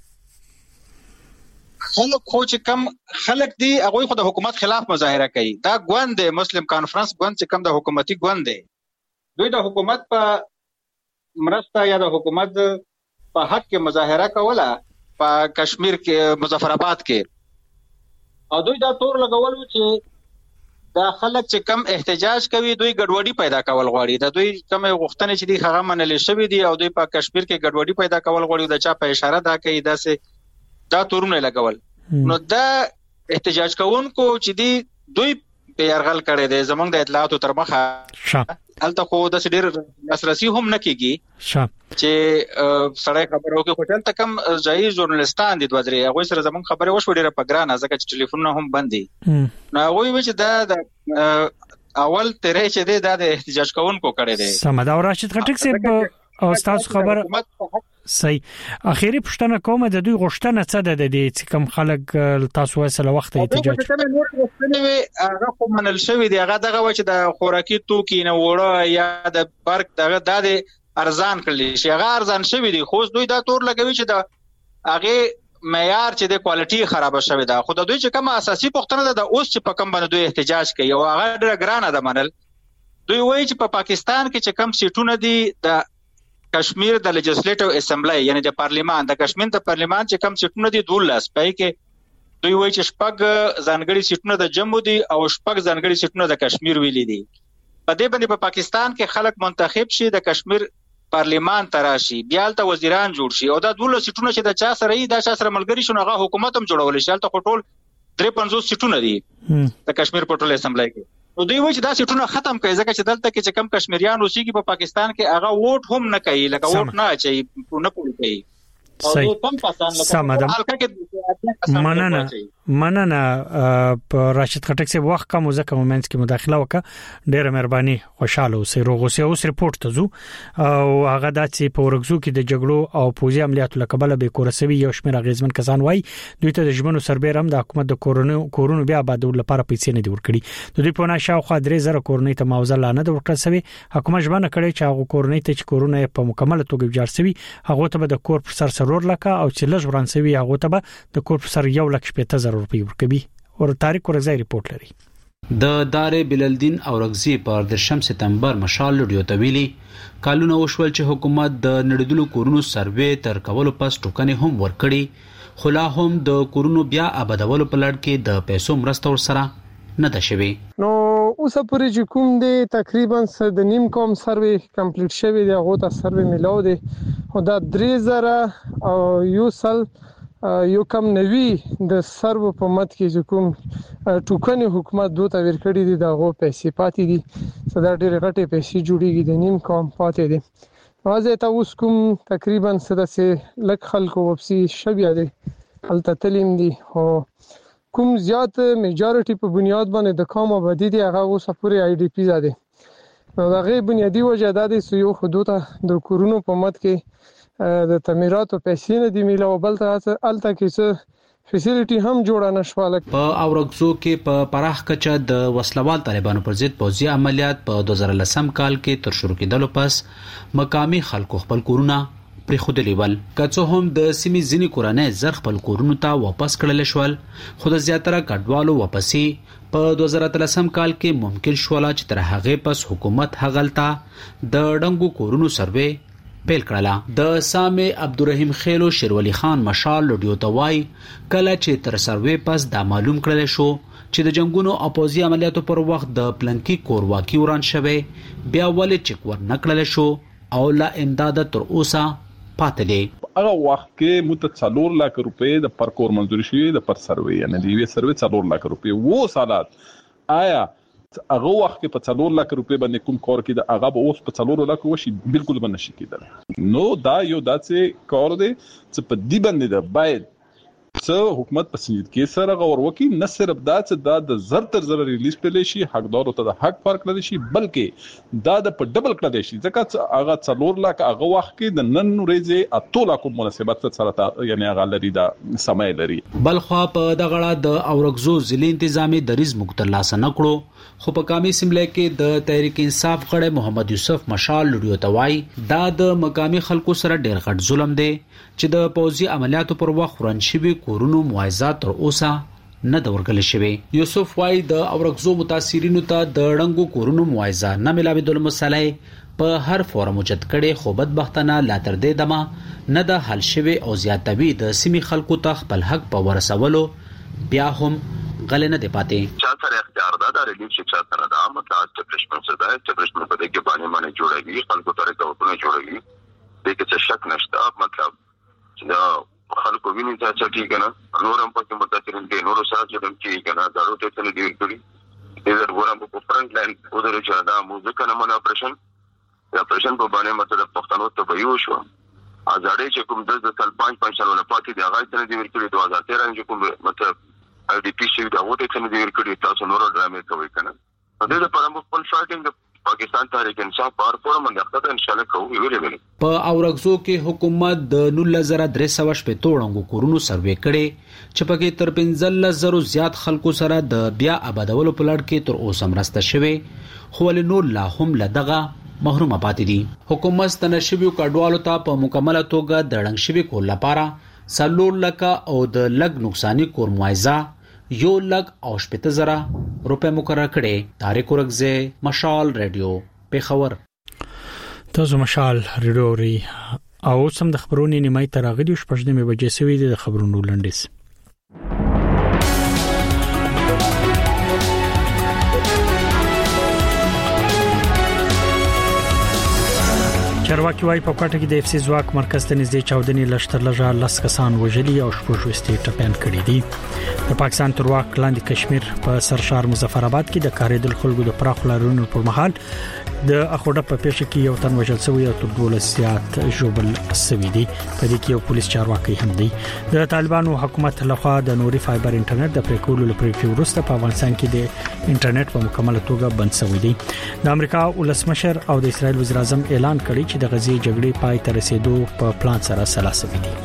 خو چې کم خلک دي هغه خو د حکومت خلاف مظاهره کوي دا ګوند مسلم کانفرنس ګوند چې کم د حکومتي ګوند دی دوی د حکومت په مرسته یا د حکومت په حق کې مظاهره کوله په کشمیر کې مظفر آباد کې او دوی دا تور لګول چې دا خلک چې کم احتجاج کوي دوی ګډوډي پیدا کول غواړي دا دوی کوم غوښتنې چې دی هغه منل شوی دي او دوی په کشمیر کې ګډوډي پیدا کول غواړي دا چا په اشاره دا کوي دا تورونه لګول نو دا احتجاج کوونکو چې دوی په يرغل کړي دي زمونږ د اطلاعاتو تر مخه هلته خو د ډېر لاسرسي هم نه کیږي چې سړی خبرو کې هوټل ته کم ځای ژورنالستان دي دوه درې هغه سره زمونږ خبره وشو ډېر په ګرانه ځکه چې ټلیفونونه هم بند دي نو هغه چې دا اول ترې چې د احتجاج کوونکو کړي دي سم دا راشد خټک صاحب او تاسو خبر صحیح اخیری پښتنه کومه د دوی غوښتنه څه ده د دې کوم خلک تاسو وسله وخت احتجاج هغه خو منل شوی دی هغه دغه و چې د خوراکي توکي نه وړه یا د برق دغه د ارزان کړل شي هغه ارزان شوی دی خو دوی دا تور لګوي چې د هغه معیار چې د کوالټي خراب شوی دا خو د دوی چې کوم اساسي پښتنه ده اوس چې په کوم باندې دوی احتجاج کوي او هغه ډېر ګرانه ده منل دوی وایي چې په پاکستان کې چې کم سیټونه دي د کشمیر د لیجسلیټیو اسمبلی یعنی د پارلیمان د کشمیر د پارلیمان چې کم سیټونه دي 12 پای کې دوی وایي چې شپږ ځانګړي سیټونه د جمهور دي او شپږ ځانګړي سیټونه د کشمیر ویلي دي په دې باندې په پاکستان کې خلک منتخب شي د کشمیر پارلیمان تراشي بیا ته وزیران جوړ شي او دا 12 سیټونه چې د چا سره یې د چا سره ملګری شونه هغه حکومت هم جوړول شي ته ټول 53 سیټونه دي د کشمیر په ټول اسمبلی کې نو دوی وایي چې دا سیټونه ختم کړي ځکه چې دلته کې چې کم کشمیریان اوسېږي په پاکستان کې هغه ووټ هم نه کوي لکه ووټ نه اچي نه پوي کوي صحیح مننه راشد خټک صاحب وخت کوم ځکه مومنټس کې مداخله وکړه ډیره مهرباني خوشاله اوسئ روغ اوسئ اوس ریپورت ته ځو او هغه د چې په ورغزو کې د جګړو او پوځي عملیاتو لکبله به کورسوي یو شمېر غیزمن کسان وای دوی ته د ژمنو سربېر هم د حکومت د کورونو بیا آبادول لپاره پیسې نه دی ورکړي د دوی په ناشاوخوا 3000 کورنۍ ته معاوضه لانه ورکړل شوی حکومت ژمنه کړې چې هغه کورنۍ ته چې کورونه په مکمل توګه جوړ شوی هغه ته به د کور پر سر سرور لکه او چې لږ ورانسوي هغه ته به د کور پر سر 1,50,000 روپۍ ورکوي او تاریخ ورځي ریپورت لري د دار بلالدین اورغزی پر 10 سپتمبر مشال لډیو تویلی کالونه وشول چې حکومت د نړیدلو کورونو سروې تر کولو پس ټوکنې هم ورکړي خلا هم د کورونو بیا آبادولو په لړ کې د پیسو مرسته ورسره نه ده شوی نو اوس پورې چې کوم دی تقریبا د نیم کوم سروې کمپلیټ شوی دی هغه ته سروې ملاو دی او دا 3000 او یو سل یو کم نوی د سرو په مت کې کوم ټوکنې حکومت دوته ورکړي دي دغه پیسې پاتې دي صدا ډېر غټي پیسې جوړیږي د نیم کوم پاتې دي واځي ته اوس کوم تقریبا سداسه لک خلکو وبسي شبيه دي الته تعلیم دي او کوم زیات میجارټي په بنیاد باندې د قوم آبادی دي هغه اوس پورې آی ډی پی زده نو دا غي بنیادی وجه د سيو حدود د کورونو په مت کې د تعمیراتو پیسې نه دی میله او بل ته الته کې څه فیسیلیټي هم جوړه نشواله په اورغزو کې په پراخ کچه د وسلوال طالبانو پر ضد پوځي عملیات په 2010 کال کې تر شروع کېدلو پس مقامي خلکو خپل کورونه پر خودلی ول کڅو هم د سیمې ځینی کورانه زر خپل کورونو ته واپس کړل شول خو د زیاتره کډوالو واپسی په 2013 کال کې ممکن شول چې تر هغه پس حکومت هغلتا د ډنګو کورونو سروې پیل کړلا د سامي عبدالرحیم خیلو شیرولی خان مشال لډیو توای کله چې تر سروې پس دا معلوم کړل شو چې د جنگونو اپوزي عملیاتو پر وخت د پلنکی کور واقع وران شوه بیا ولې چک ور نکړل شو او لا امداد تر اوسه پاتلې هغه وخت کې متصالور لک روپے د پر کور منځوري شوی د پر سروې یعنی دی وی سروې 4 لک روپے وو سالات آیا هغه وخت کې په 4 لک روپے باندې کوم کور کې د هغه به اوس په 4 لک وشي بالکل باندې شي کېدل نو دا یو داسې کور دی چې په دی باندې د باید څه حکومت په سید کې سره غور وکي نه صرف دا چې دا د زر تر زر ریلیز کړي شي حقدارو ته د حق فرق لري شي بلکې دا د په ډبل کړي شي ځکه هغه 4 لک هغه وخت کې د نن ورځې اتولا کوم مناسبت سره یعنی هغه لري دا سمای لري بلخوا په دغړه د اورغزو ضلع انتظامی دریز مقتلا سنکړو خو په کامي سیمله کې د تحریک انصاف غړي محمد یوسف مشال لډیو توای دا د مقامي خلکو سره ډېر غټ ظلم دی چې د پوځي عملیاتو پر وخت ورنشبي کورونو معاوضات تر اوسه نه د ورګل شوی یوسف وای د اورغزو متاثرینو ته د ډنګو کورونو معاوضه نه ملاویدل مسلې په هر فورم وجد کړي خو بدبختانه لا تر دې دمه نه د حل شوی او زیاتوي د سیمې خلکو ته خپل حق په ورسولو بیا هم غل نه دی پاتې چا سره اختیار ده د ریلیف چې چا سره ده مطلب اسټابلیشمنت سره ده اسټابلیشمنت په دې کې باندې جوړېږي خلکو ته راځي جوړېږي دې کې څه شک نشته مطلب چې خلکو ویني چې ټیک نه نورم پکې متأثر کرن کې نور سره چې کنه دارو ته څنګه دی کړی دې ورغورم په فرنٹ لاین او درې چې دا موزیک نه مونږ اپریشن په باندې مطلب پښتنو ته به یو شو ازاړې چې کوم د 5 سال نه پاتې دی هغه څنګه دی ورکړي 2013 چې کوم مطلب اې ډي پی سی دا وته څنګه دی ورکړي تاسو نور ډرامې کوي کنه د دې لپاره موږ خپل فایټینګ پاکستان تحریک انصاف پر فورم باندې ان شاء الله کوو ویلې په اورغزو کې حکومت د 9300 توړنګو کورونو سروې کړي چې پکې تر 15000 زیات خلکو سره د بیا آبادولو په لړ کې تر اوسه مرسته شوه خو له نور لا هم لدغه محروم پاتې دي حکومت تنشبیو کډوالو ته په مکمله توګه د ړنګ شوي کول لپاره 3 لک او د لګ نقصانی کور معاوضه 1 لک او 70,000 روپے مقرر کړي طارق ورغزه مشال رادیو پیښور تاسو مشال رادیو او سم د خبرونې نیمه تر غوډیو شپږ بجې سوي د خبرونو لنډیس چارواکي وايي په کوټه کې د اف سي ځواک مرکز ته نږدې چاودنې لشتر لږه لس کسان وژلي او شپږ ټپيان کړي دي د پاکستان تر واک لاندې کشمیر په سرشار مظفر آباد کې د کاریدل خلکو د پراخ لارونو پر مهال د اخوډه په پیښه کې یو تن وژل شوی او تر 12 زیات ژوبل شوی دي په دې کې یو پولیس چارواکي هم دی د طالبانو حکومت لخوا د نوري فایبر انټرنیټ د پریکولو لپاره وروسته په افغانستان کې د انټرنیټ په مکمله توګه بند شوی دی د امریکا ولسمشر او د اسرایل وزیر اعظم اعلان کړی چې د غزې جګړې پای ته رسیدو په پلان سره سلاسي دي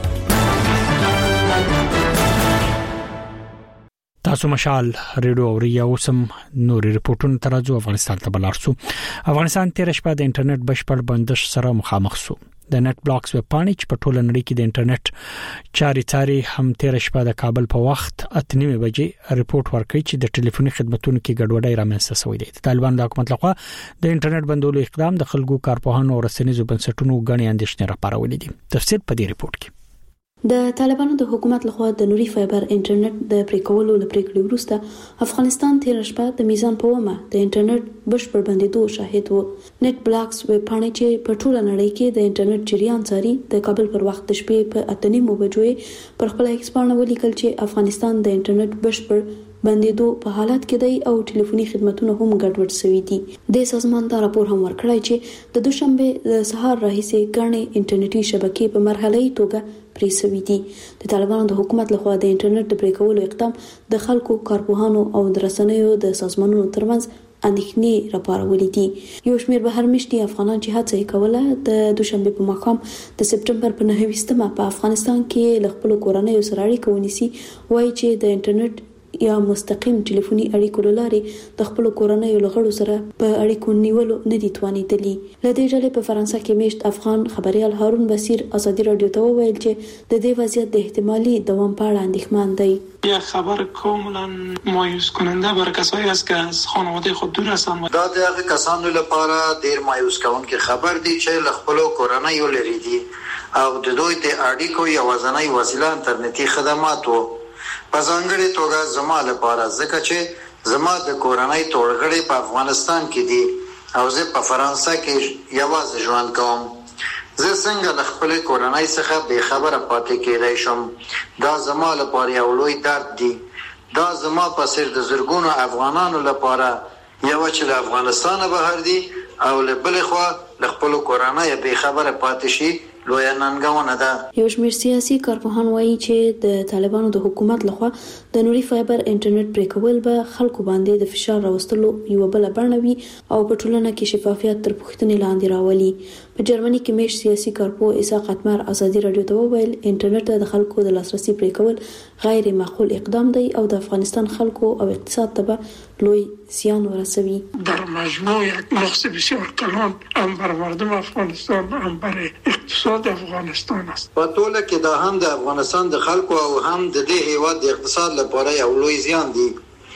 تاسو مشال ریډیو اوریا اوسم نوري رپورټونه ترازو افغانستان ته بلارسو افغانستان تیر شپه د انټرنیټ بشپړ بندش سره مخامخ شو د نت بلاکس ویب پاڼې چې په ټوله نړۍ کې د انټرنیټ چاري هم تیر شپه د کابل په وخت 8:30 بجې رپورت ورکړي چې د ټلیفوني خدماتو کې ګډوډي رامنځته شوې ده طالبان د حکومت لخوا د انټرنیټ بندولو اقدام د خلکو کارپوهانو او رسنیزو بنسټونو غني اندېښنې راپارولې دي تفصیل په دې رپورت کې د طالبانو د حکومت لخوا د نوري فایبر انټرنیټ د پریکولو لپاره وروسته افغانستان تیر شپه د میزان په ومه د انټرنیټ بشپړ بندیدو شاهد وو نت بلاکس ویب پاڼې چې په ټوله نړۍ کې د انټرنیټ جریان څاري د کابل پر وخت د شپې په 8:30 بجې پر خپل ایکس باندې ولیکل چې افغانستان د انټرنیټ بشپړ بندیدو په حالت کې دی او ټلیفوني خدماتونه هم ګډوډ شوي دي د سازمان دا راپور هم ورکړی چې د دوشنبه د سهار راهیسې ګڼې انټرنیټي شبکې په مرحله‌ای توګه پرې شوي دي د طالبانو د حکومت لخوا د انټرنیټ د پرې کولو اقدام د خلکو کارپوهانو او د رسنیو د سازمانونو ترمنځ اندېښنې راپارولې دي یو شمېر بهر مشتي افغانان چې هڅه کوله د دوشنبه په ماښام د سپټمبر په 9 په افغانستان کې ل خپل کورنۍ سره اړیکه ونیسي وایي چې د انټرنیټ یا مستقیم ټلیفوني اړیکو لارې د خپل کورنۍ لغړو سره په اړیکو نیولو نه دي توانیدلي لدې ډلې په فرانسه کې میشت افغان خبريال هارون بصیر ازادي رادیو ته وویل چې د دې وضعیت د احتمالي دوام په اړه اندېښمن دی یا خبر کاملا مایوس کننده برای کسایی است که از خانواده خود دور هستند دا د هغه کسانو لپاره ډیر مایوس کوونکی خبر دی چې له خپل کورنۍ لري دي او د دوی د اړیکو یوازینی وسیله انټرنیټي خدمات وو په ځانګړي توګه زما لپاره ځکه چې زما د کورنۍ ټولګړي په افغانستان کې دي او زه په فرانسه کې یوازې ژوند کوم زه څنګه له خپل کورنۍ څخه بې خبره پاتې کېدای شم دا زما لپاره یو لوی درد دی دا زما په څیر د زرګونو افغانانو لپاره یو چې له افغانستانه بهر دي او له بل خوا له خپل کورنۍ بې خبره پاتې شي لوی ننګونه ده یو شمېر سیاسي کارپوهان وایي چې د طالبانو د حکومت لخوا د نوري فایبر انټرنیټ پریکول به خلکو باندې د فشار راوستلو یو بل بڼوي او په ټولنه کې شفافیت تر پوښتنې لاندې راولي په جرمني کې میش سیاسي کارپو اسحاق اتمر ازادي رادیو ته وویل انټرنیټ د خلکو د لاسرسي پریکول غیر معقول اقدام دی او د افغانستان خلکو او اقتصاد ته لوی زیان ورسوي در مجموع یک نقص بسیار کلان هم بر مردم افغانستان هم بر اقتصاد افغانستان است په ټوله کې دا هم د افغانستان د خلکو او هم د دې هیواد د اقتصاد لپاره یو لوی زیان دی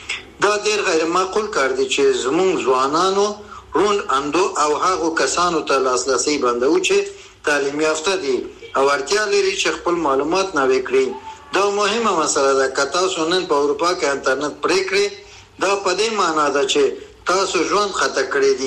دا ډیر غیر معقول کار دی چې زموږ ځوانانو رون اندو او هغه کسانو ته لاسرسي بندو چې تعلیم یافته دي او اړتیا لري چې خپل معلومات نوي کړي دا مهمه مسله ده که تاسو نن په اروپا کې انټرنیټ پرې کړئ دا په دې معنی ده چې تاسو ژوند خطر کړی دی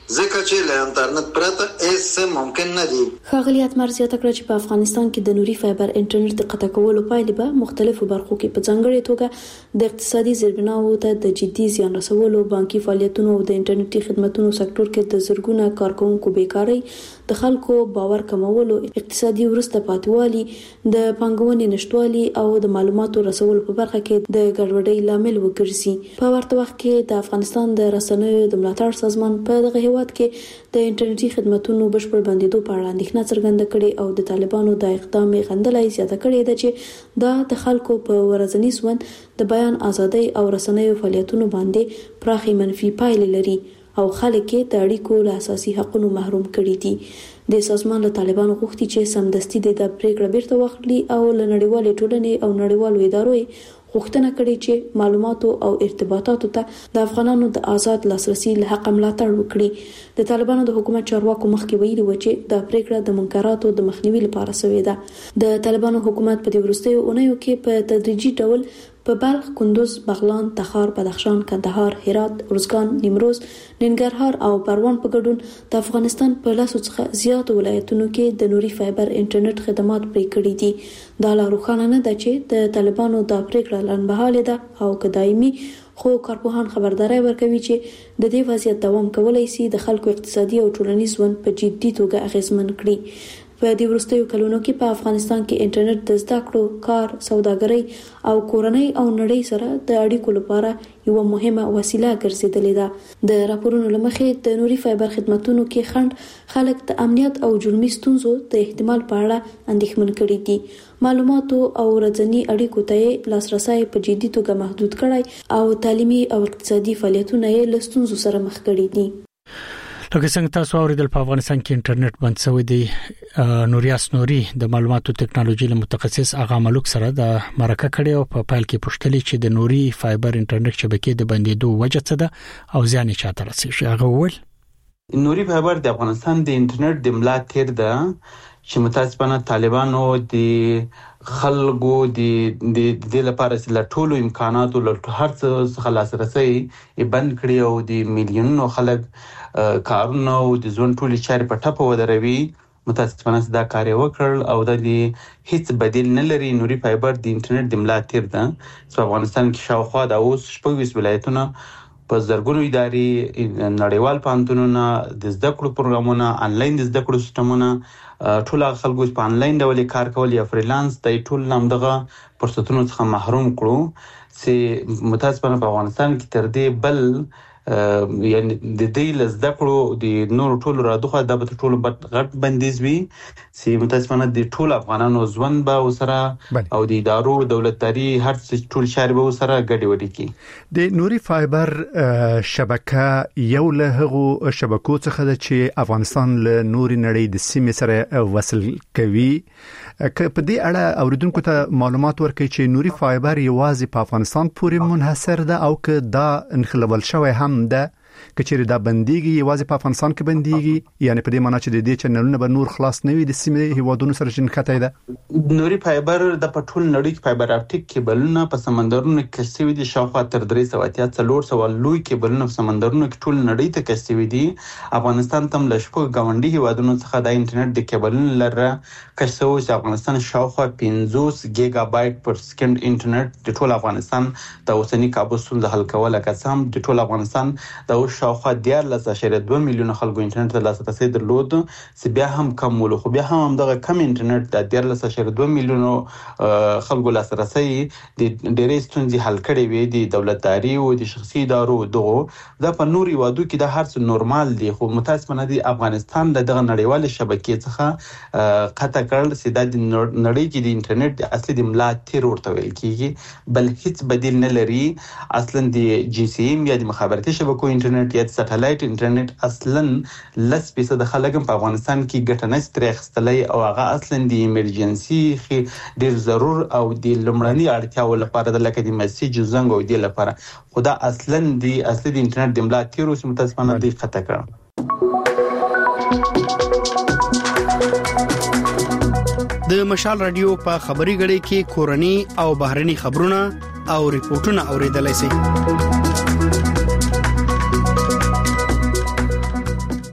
ځکه چې له انټرنیټ پرته هیڅ ممکن نه دي. ښاغلي اتمر زیاته کړه چې په افغانستان کې د نوري فایبر انټرنیټ د قطع کولو پایلې به مختلفو برخو کې په ځانګړې توګه د اقتصادي زیربناو ته د جدي زیان رسولو، بانکي فعالیتونو او د انټرنیټي خدماتو سکتور کې د زرګونو کارکونکو بیکاري، د خلکو باور کمولو، اقتصادي ورسته پاتوالي، د پانګونې نشټوالي او د معلوماتو رسولو په برخه کې د ګډوډۍ لامل وګرځي. په ورته وخت کې د افغانستان د رسنیو د ملاتړ سازمان په دغه هیواد کې د انټرنیټي خدماتو بشپړ بندیدو په اړه اندېښنه څرګنده کړې او د طالبانو د اقدام غندلای زیاته کړې ده چې دا د خلکو په ورځني ژوند د بیان ازادۍ او رسنیو فعالیتونو باندې پراخي منفي پایلې لري او خلک د اړیکو له اساسي حقوقو محروم کړي دي. د سازمان له طالبانو غوښتي چې سمدستي د پریکړه بیرته واخلي او له نړیوالې ټولنې او نړیوالو ادارو غوښتنه کړې چې معلوماتو او ارتباطاتو ته د افغانانو د آزاد لاسرسي له حق ملاتړ وکړي. د طالبانو د حکومت چارواکو مخکې ویلي و چې د پریکړه د منکراتو د مخنیوي لپاره شوې ده. د طالبانو حکومت په دې وروستیو اونیو کې په تدریجي ډول په بلخ، کندوز، بغلان، تخار، بدخشان، کندهار، هرات، ارزګان، نیمروز، ننګرهار او پروان په ګډون د افغانستان په لاسو څخه زیات ولایتونو کې د نوري فایبر انټرنیټ خدمات پرې کړي دي. دا لا روښانه نه ده چې د طالبانو د پریکړه لنډمهاله ده او کدایمي، خو کارپوهان خبرداري ورکوي چې د دې وضعیت دوام کولای شي د خلکو اقتصادي او ټولنیز ژوند په جدي توګه اغیزمن کړي. په دې وروستیو کلونو کې په افغانستان کې انټرنیټ د زده کړو، کار، سوداګرۍ او کورنۍ او نړۍ سره د اړیکو لپاره یو مهمه وسیله ګرځېدلې ده. د راپورونو لمخې د نوري فایبر خدماتونو کې خنډ خلک د امنیت او جرمي ستونزو د احتمال په اړه اندېښمن کړي دي. معلوماتو او ورځني اړیکو ته لاسرسي په جدي توګه محدود کړي او تعلیمي او اقتصادي فعالیتونه یې له ستونزو سره مخ کړي دي. لکه څنګه تاسو اوریدل په افغانستان کې انټرنیټ بند شوی دی. نوریاس نوري د معلوماتو ټکنالوژي له متخصص اغا ملک سره د مرکه کړي او په پایل کې پوښتنه چې د نوري فایبر انټرنیټ شبکې د بندیدو وجه څه ده او ځان یې چاته رسیږي. هغه ول نوري فایبر د افغانستان د انټرنیټ د ملا تیر ده چې متاسفانه طالبانو د خلکو د لپاره چې له ټولو امکاناتو له هر څه څخه لاسرسي بند کړي او د میلیونونو خلک کارونه او د ژوند ټولې چارې په ټپه ودروي. متاسفانه دا کار وکړ او د هیڅ بدیل نه لري. نوري فایبر د انټرنیټ د ملا تیر ده. په افغانستان کې شاوخوا د اوس 26 ولایتونه په زرګونو ادارې، نړیوال پانتونونه، د زده کړو پروګرامونه، انلاین د زده کړو سیستمونه، ټول خلکو په انلاین ډول کار کول یا فریلانس د ټول نامدغه فرصتونو څخه محروم کړو. چې متاسفانه په افغانستان کې تر دې بل یعنی د دې لزده کړو د نور ټولو رادوخه د ټولو غټ بندیز وی چې متاسفانه د ټولو افغانانو ژوند به وسره او د ادارو دولتداري هر څه ټول شاري به وسره ګډي وډي کی. د نوري فایبر شبکه یو له هغو شبکو څخه ده چې افغانستان له نوري نړۍ د سیمې سره وصل کوي. که په دې اړه اوریدونکو ته معلومات ورکړي چې نوري فایبر یوازې په افغانستان پورې منحصر ده او که دا انخلول شوی هم ده، کچېرې دا بنديږي یوازې په افغانستان کې بنديږي، یعنی په دې معنی چې د دې چنلونه به نور خلاص نه وي د سیمې هیوادونو سره شنکته ده. نوري فایبر د پټول نړۍ کې فایبر اپټیک کیبلونه په سمندرونو کې کشوي دي. شاوخوا تر 380 لوی کیبلونه په سمندرونو کې ټول نړۍ ته کشوي دي. افغانستان تم له شپږ غونډي هیوادونو څخه د انټرنیټ د کیبلونو لره کشوي چې افغانستان شاوخوا 50 گیگا بایټ پر سکند انټرنیټ د ټول افغانستان د اوسنی کابو ستونزه حل کوله. قسم د ټول افغانستان د شاوخوا 14.2 میلیونه خلکو انټرنیټ ته لاسرسي درلود، چې بیا هم کم ول، خو بیا هم دغه کم انټرنیټ د 14.2 میلیونو خلکو لاسرسي د ډېرې ستونزې حل کړې وي د دولتداري او د شخصي ادارو. دغه په نوري وادو کې د هر څه نورمال دي، خو متاسفانه د افغانستان دغه نړیوال شبکې څخه قطع کړل چې د نړۍ کې د انټرنیټ د اصلي د ملا تیر ورته ویل کیږي، بل هیڅ بدیل نه لري. اصلا د جی سی ام یا د مخابراتي شبکو انټرنیټ یا سټلایټ انټرنیټ اصلا 10% د خلک په افغانستان کې ګټه نه سترخستلې او هغه اصلا د ایمرجنسي ډیر ضرور او د لمړني اړتیاو لپاره د لکه د میسج زنګ او د لپاره خدا اصلا د اصلي د انټرنیټ د ملا تیرو چې متاسفانه د خطا کړ. د مشال رادیو په خبري غړي کې کورني او بهرني خبرونه او ریپورتونه اوریدلای شئ.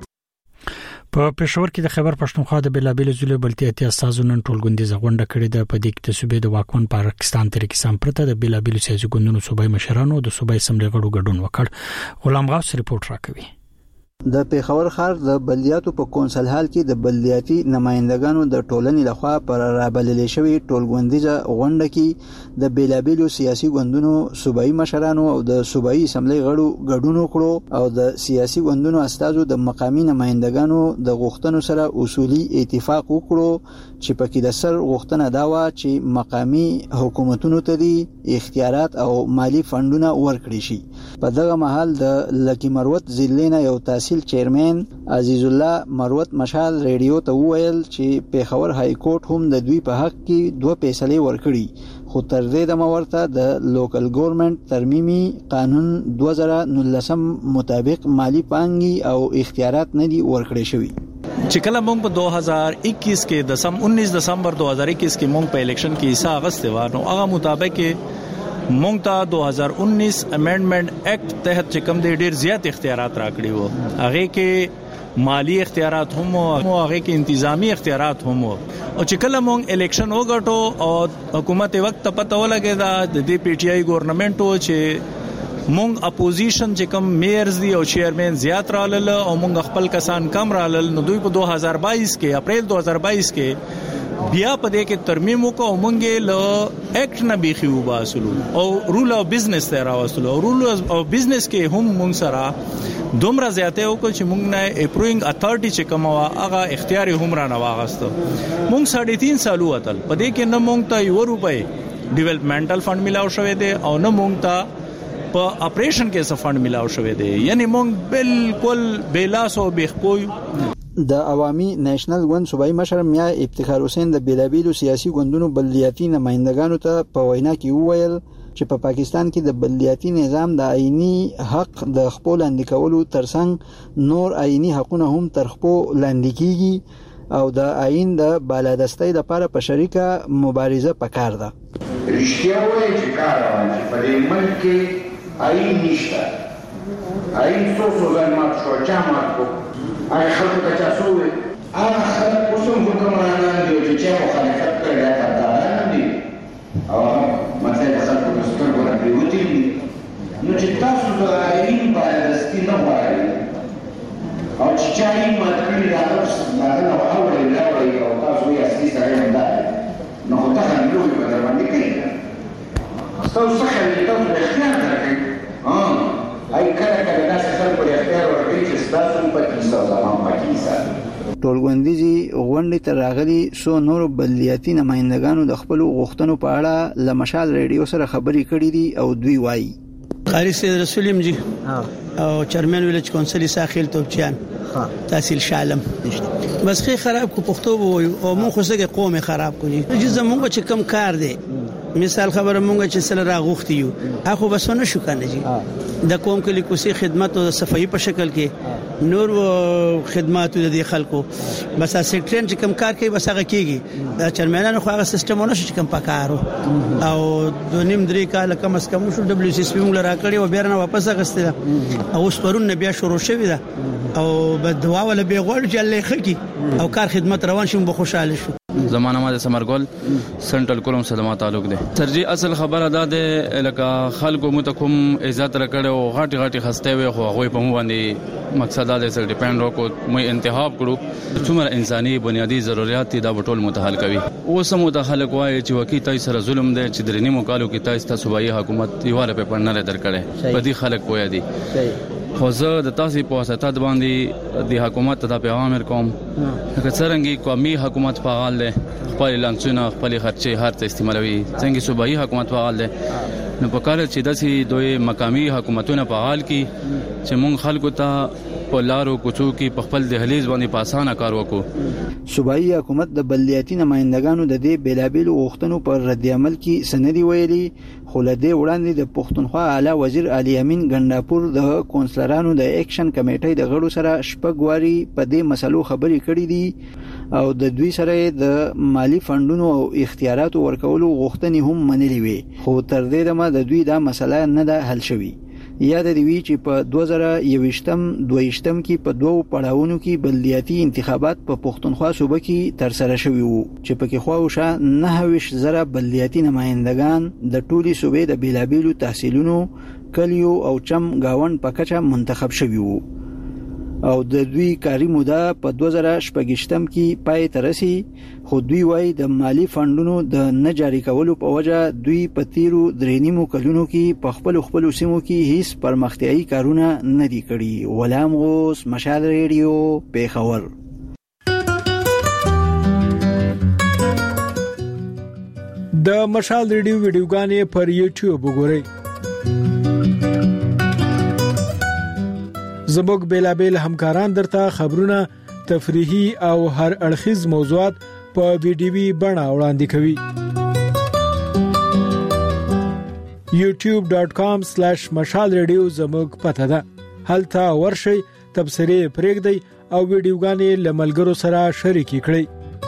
په پېښور کې د خیبر پښتونخوا د بلابل ضلع بلتياتي استادو نن ټولګوندیزه غونډه کړې ده. په دې کې د صوبې د واکمن پاکستان طریقې سم پرته د بلابل سیاسي ګوندونو صوبایي مشرانو د صوبایي سملې غړو ګډون وکړ. غلام غوث ریپورت راکوي. د پیښور ښار د بلدیاتو په کونسل هال کې د بلدیاتي نمائندګانو د ټولنې لخوا پر رابللې شوی ټولګوندیزه غونډه کې د بیلابیلو سیاسي ګوندونو صوبایي مشرانو او د صوبایي اسمبلی غړو ګډون وکړو او د سیاسي ګوندونو استادو د مقامی نمائندګانو د غوښتنو سره اصولي اتفاق وکړو چې پکې د سر غوښتنه دا و چې مقامی حکومتونو ته دي اختیارات او مالی فندونه ورکړي شي. په دغه مهال د لکی مروت ضلع یو تحصیل چیرمن عزیز الله مروت مشال ریډیو ته وویل چې پیښور های کورټ هم د دوی په حق کې دوه فیصلې ورکړي خو تر دې د مورته د لوکل ګورنمنت ترمیمي قانون 2019 مطابق مالی پانګي او اختیارات نه دي ورکړي شوی. چې کله موږ په 2021 کې 19 دسمبر 2021 کې موږ په الیکشن کې حصہ اغسته و نو هغه مطابق مونږ ته 2019 امندمنت ایکټ تحت چې کوم د ډیر زیات اختیارات راکړي وو. هغه کې مالی اختیارات هم او هغه کې انتظامی اختیارات هم او چې کله مونږ الیکشن وګټو او حکومت وخت پته ولګی دا د پی ټی آی ګورنمنت چې مونږ اپوزیشن چې کوم میئرز دی او چیرمن زیات رالل او مونږ خپل کسان کم رالل نو دوی په 2022 کې اپریل 2022 کې بیا په دې کې ترمیم وکړو او مونږه له اکټ نه بيخي وباسلو او رول اف بزنس ته راوستلو او رول اف بزنس کې هم مونږ سره دومره زیاته وکړو چې مونږ نه اپروینګ اتھارټی چې کومه هغه اختیار هم را نه واغستو. مونږ 3.5 سال وتل په دې کې نه مونږ ته یو روپۍ ډیولپمنټل فند ملاو شوې دي او نه مونږ ته په اپریشن کې څه فند ملاو شوې دي. یعنی مونږ بالکل بیلاس او بخپوي. د عوامي نېشنل ګوند صوبایي مشر میا افتخار حسین د بیلابیلو سیاسي ګوندونو بلدیاتي نمائندګانو ته په وینا کې وویل چې په پاکستان کې د بلدیاتي نظام د آئینی حق د خپل اندکولو ترڅنګ نور آئینی حقونه هم تر خپل لاندې کیږي او د آئین د بالادستۍ لپاره په شریکه مبارزه پکار ده. رښتیا وایي چې کار روان چې په دې ملک کې آئین نشته. آئین څو ځل مات شو چا مات کو هغه خلک ته چاسو وي هغه خلک اوسم حکمرانان دي چې چا مخالفت کوي دا کاران دي او مثلا خلک په سترګو راپریوتي دي نو چې تاسو د آئین بالادستي نه وایي او چې چا یې مات کړی دا نه اوري او تاسو یې اصلي سره نه ده نو ته هم نو په باندې کوي تاسو څه تاسو د اختیار درکړئ ay کله کله داسې خلک په اختیار ورکړي چې ستاسو په کیسه زمان په کیسه. ټولګوندیزي غونډې ته راغلي څو نور بلدیاتي نمائندګانو د خپل غوښتنو په اړه له مشال ریډیو سره خبرې کړې دي او دوی وایي قاری سید رسولیم جی او چیرمن ویلیج کونسل ساحل توپچیان تحصیل شالم بس خې خراب کو پښتو وو او مون خو څنګه قوم خراب کوي چې زمونږ چې کم کار دی مثال خبره مونږ چې سره راغوختي یو اخو بسونه شو کنه جی د قوم کلی کوسي خدمت او صفائی په شکل کې نور خدمات د خلکو بس سیکټرین چې کم کار کوي بس هغه کیږي د چرمنانو خو هغه سیستمونه شي کم پکارو او د نیم درې کال کم اس کم شو دبليو سی اس پی موږ راکړی او بیرنه واپس غستله او سپرون بیا شروع شوی دا او بدوا ولا بیغول چې الله خکی او کار خدمت روان شوم به خوشاله شو. زمانہ ما سمرګل سنټرل کولم سلامات تعلق دی سرجی اصل خبره ده د لکه خلکو متکم عزت راکړو غاټي غاټي خسته وي خو هغه په مو باندې مقصد ده چې ډیپند وکړو مې انتخاب کړو څومره انساني بنیادی ضرورت دي دا ټول متحل کوي اوس مو د خلک وایي چې وکی تای سره ظلم دی چې درنی مو کالو کې تاسو صوبایي حکومت یواله په پړنه درکړي په دې خلک پوهه دي خو زه د تاسو په واسطه باندې د حکومت ته پیغام ورکوم چې څنګه قومي حکومت فعال دی خپل لانچونه خپل خرچه هر څه استعمالوي څنګه صوبایي حکومت فعال دی نو په کار چې داسې دوی مقامی حکومتونه فعال کی چې مونږ خلکو ته په لارو کوڅو کې په خپل دهلیز باندې په اسانه کار وکړو. صوبایي حکومت د بلدیاتي نمائندګانو د دې بیلابل غوښتنو پر رد عمل کې سندي ویلي خو له دې وړاندې د پښتونخوا اعلی وزیر علي امین ګنداپور د کونسلرانو د اکشن کمیټې د غړو سره شپږواري په دې مسلو خبرې کړې دي او د دوی سره د مالی فندونو او اختیاراتو ورکولو غوښتنې هم منلې وي خو تر دې دمه د دوی دا مسله نه ده حل شوې. یاد دی وی چې په 2022 کې په دوو پړاوونو کې بلدیاتي انتخابات په پښتونخوا صوبه کې تر سره شوي وو چې پکې خواوشه 9,000 بلدیاتي نمائندگان د ټولي صوبې د بیلابیلو تحصیلونو کلیو او چم گاوند په کچه منتخب شوي وو او د دوی کاری موده په 2018 کې پای ته رسي خو دوی وايي د مالی فندونو د نه جاری کولو په وجه دوی په تیرو درېنیمو کلونو کې په خپل سیمو کې هیڅ پرمختیايي کارونه نه دي کړي. غلام غوث، مشال ریډیو، پیښور. د مشال ریډیو ویډیوګانې پر یوټیوب وګورئ. زموږ بیلابیل همکاران درته خبرونه، تفریحي او هر اړخیز موضوعات په ویډیوي بڼه وړاندې کوي. youtube.com/mashalradio زموږ پته ده. هلته ورشئ، تبصرې پرېږدئ او ویډیوګانې له ملګرو سره شریکې کړئ.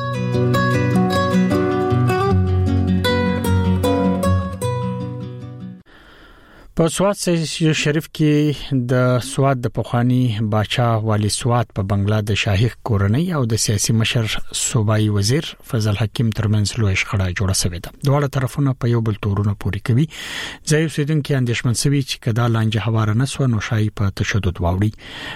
په سوات شریف کې د سوات د پخوانی باچا والی سوات په بنگلا د شاهي کورنۍ او د سیاسي مشر صوبایي وزیر فضل حکیم ترمنځ لوی شخړه جوړه شوې ده. دواړه طرفونه په یو بل تورونه پوری کوي. ځای اوسیدونکو اندېښمن شوي چې کدا لانجه هواره نسو نو شای په تشدد واوړي.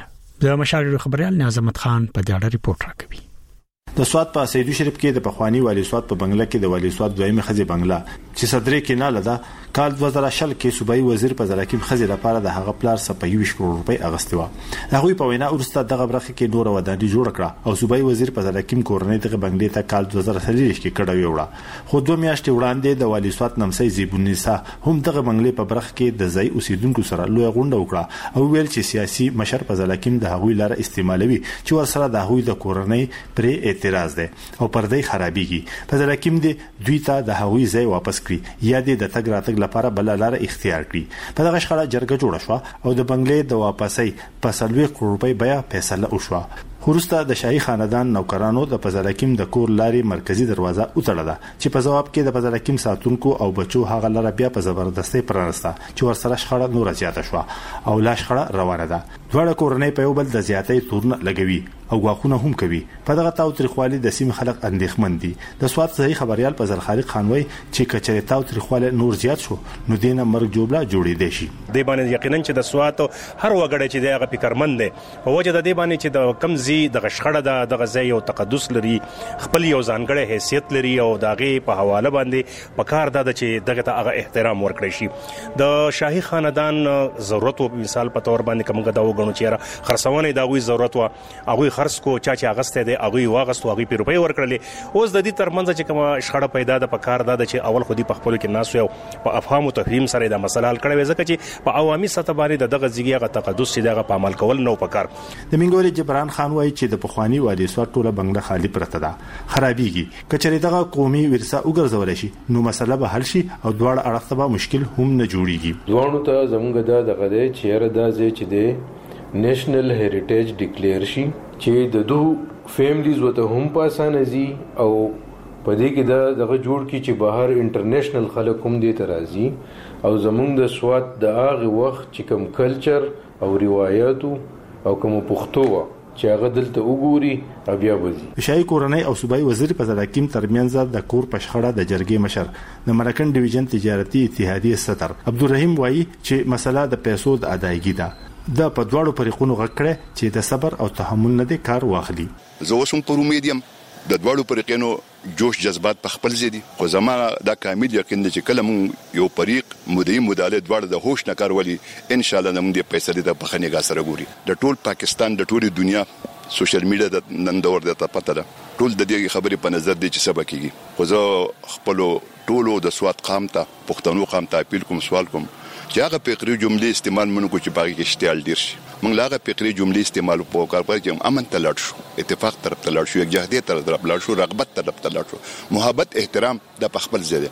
د مشال خبريال نعظمت خان په دې اړه ریپورت راکوي. د سوات په سیدو شریف کې د پخوانی والی سوات په بنگلا کې د والی سوات دویمه خزي بنگلا چې صدرې کې نه لده کال 2000 کې صوبایي وزیر فضل حکیم خزي لپاره د هغه پلار 27 کروڑ روپۍ اغستې و. هغه په وینا ورسته دغه برخه کې نور ودانۍ جوړ کړه او صوبایي وزیر فضل حکیم کورنۍ دغه بنگلې ته کال 2023 کې کډه ویوړه. خو 2 میاشتې وړاندې د والی سوات نمسي زیبونیسا هم دغه بنگلې په برخه کې د ځای اوسیدونکو سره لوی غونډه وکړه او ویل چې سیاسي مشر فضل حکیم د هغوی لاره استعمالوي چې ورسره د هغوی د کورنۍ پرې اعتراض ده او پردې خرابېږي. فضل حکیم دې دوی ته د هغوی ځای واپس کړي یا دې د تګ راتګ لپاره بل لار اختیار کړي. په دغه شخړه جرګه جوړه شو او د بنگلې د واپسۍ په 30 کروڑ روپۍ بیا فیصله وشوه. خورسته د شاهي خاندان نوکرانو د فضل حکیم د کور لاري مرکزی دروازه وتړله چې په جواب کې د فضل حکیم ساتونکو او بچو هغه لاره بیا په زبردستۍ پرانسته چې ورسره شخړه نور زیاته شو او لا شخړه روانه ده. دواړه کورنۍ په یو بل د زیاتې تورن لګوي او غواخونه هم کوي. په دغه تاوتریخوالي د سیم خلک اندېښمن دي. د سوات صحیح خبريال په زرخالق خانوي چې کچري تاوتریخوالي نور زیات شو نو دینه مرګ جوړه جوړې دي شي. د باندې یقینا چې د سوات هر وګړی چې دغه فکرمند دی په وجه د دې باندې چې د کمزي د غشخړه د غزي او تقدس لري خپل یو ځانګړی حیثیت لري او دغه په حواله باندې پکار ده چې دغه ته هغه احترام ورکړي شي. د شاهي خاندان ضرورت او مثال په تور باندې کومه دا وګڼو چې خرڅونه دا غوي ضرورت وا هغه خرڅ کو چا چې اغسته دی هغه واغستو هغه په روپۍ ورکړلې. اوس د دې ترمنځ چې کومه شخړه پیدا ده پکار ده چې اول خودي په خپل کې ناس یو په افهام او تفهیم سره د مسله حل کړي ځکه چې په عوامي سطح باندې دغه ځګیغه تقدس چې دغه په عمل کول نو پکار. د منګوري جبران خان وایي چې د پخوانی والی سوات ټوله بنگله خالی پرته ده خرابېږي. کچري دغه قومي ورثه وګرځول شي نو مسله به حل شي او دواړه اړخ ته مشکل هم نه جوړيږي. دوانو ته زموږ دغه دی چې دا ځای چې دی نېشنل هریټیج ډیکلیئر شي چې د دوه فیملیز وته هم پاسانه زی او په دې کې دغه جوړ کی چې بهر انټرنیشنل خلک هم دې ترازی او زمونږ د سوات د هغه وخت چې کوم کلچر او روایتو او کوم پښتو چې هغه دلته وګوري بیا وځي. شاهي کورنۍ او صوبایي وزیر فضل حکیم ترمنځ د کور پښخړه د جرګې مشر د مرکن ډیویژن تجارتي اتحادیه صدر عبدالرحیم وایي چې مسله د پیسو د ادایګي ده. د په دواړو طریقونو غکړه چې د صبر او تحمل نه د کار واخلي. زه وسم پر امیدیم د دواړو طریقونو جوش جذبات په خپل ځدي خو زما دا کامل یقین دی چې کله مون یو طریق مدعي مداله دواړه د هوش نه کار ولي ان شاء الله موږ د پیسې د بخنیګا سره ګوري. د ټول پاکستان د ټولي دنیا سوشل میډیا د نن دور د پته ده ټول د دې خبرې په نظر دي چې سبا کیږي. خو زه خپل ټولو د سوات قام ته پښتنو قام ته اپیل کوم سوال کوم چې هغه فقري جملې استعمال مونږ کو چې باغی کې اشتعال ډیر شي. موږ لاغه فقري جملې استعمال په کار پای کې امن تلل شو اتفاق طرف تلل شو یکجهتي طرف تلل شو رغبت طرف تلل شو محبت احترام د خپل ځای.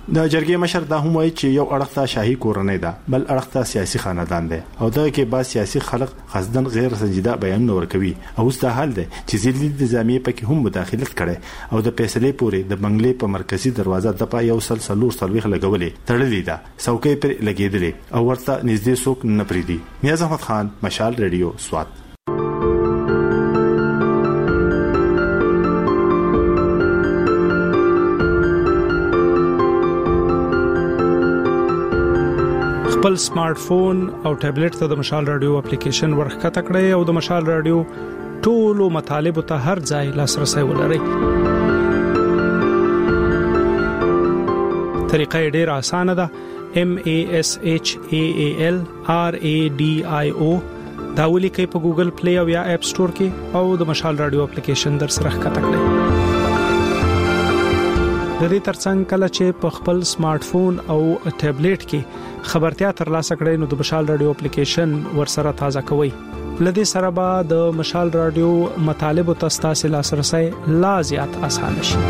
د جرګې مشر دا هم وایي چې یو اړخ ته شاهي کورنۍ ده بل اړخ ته سیاسي خاندان دی او دغه کې بعض سیاسي خلک قصدن غیر سنجیده بیانونه ورکوي او اوس دا حال دی چې ځینې د نظامیه پکې هم مداخلت کړي او د فیصلې پورې د بنگلې په مرکزی دروازه د پا یو سلسلور سلويخ لګولې تړلې ده څوکۍ پر لګېدلې او ورته نږدې څوک نه پریدي. نیاز احمد خان، مشال ریډیو، سوات. خپل سمارټ فون او ټابلیټ ته د مشال رادیو اپلیکیشن ورخکته کړئ او د مشال رادیو ټولو مطالب ته هر ځای لاسرسي ولرئ. طریقه ډیره اسانه ده. MASHAAL RADIO دا ولیکئ په ګوګل پلی او یا اپ سٹور کې او د مشال رادیو اپلیکیشن در سره ښکته کړئ. د دې ترڅنګ کله چې په خپل سمارټ فون او ټابلیټ کې خبرتیا ترلاسه کړئ نو د مشال رادیو اپلیکیشن ورسره تازه کوئ. لدې سره به د مشال رادیو مطالب او تاسو لاسرسي لا زیات اسانه شي.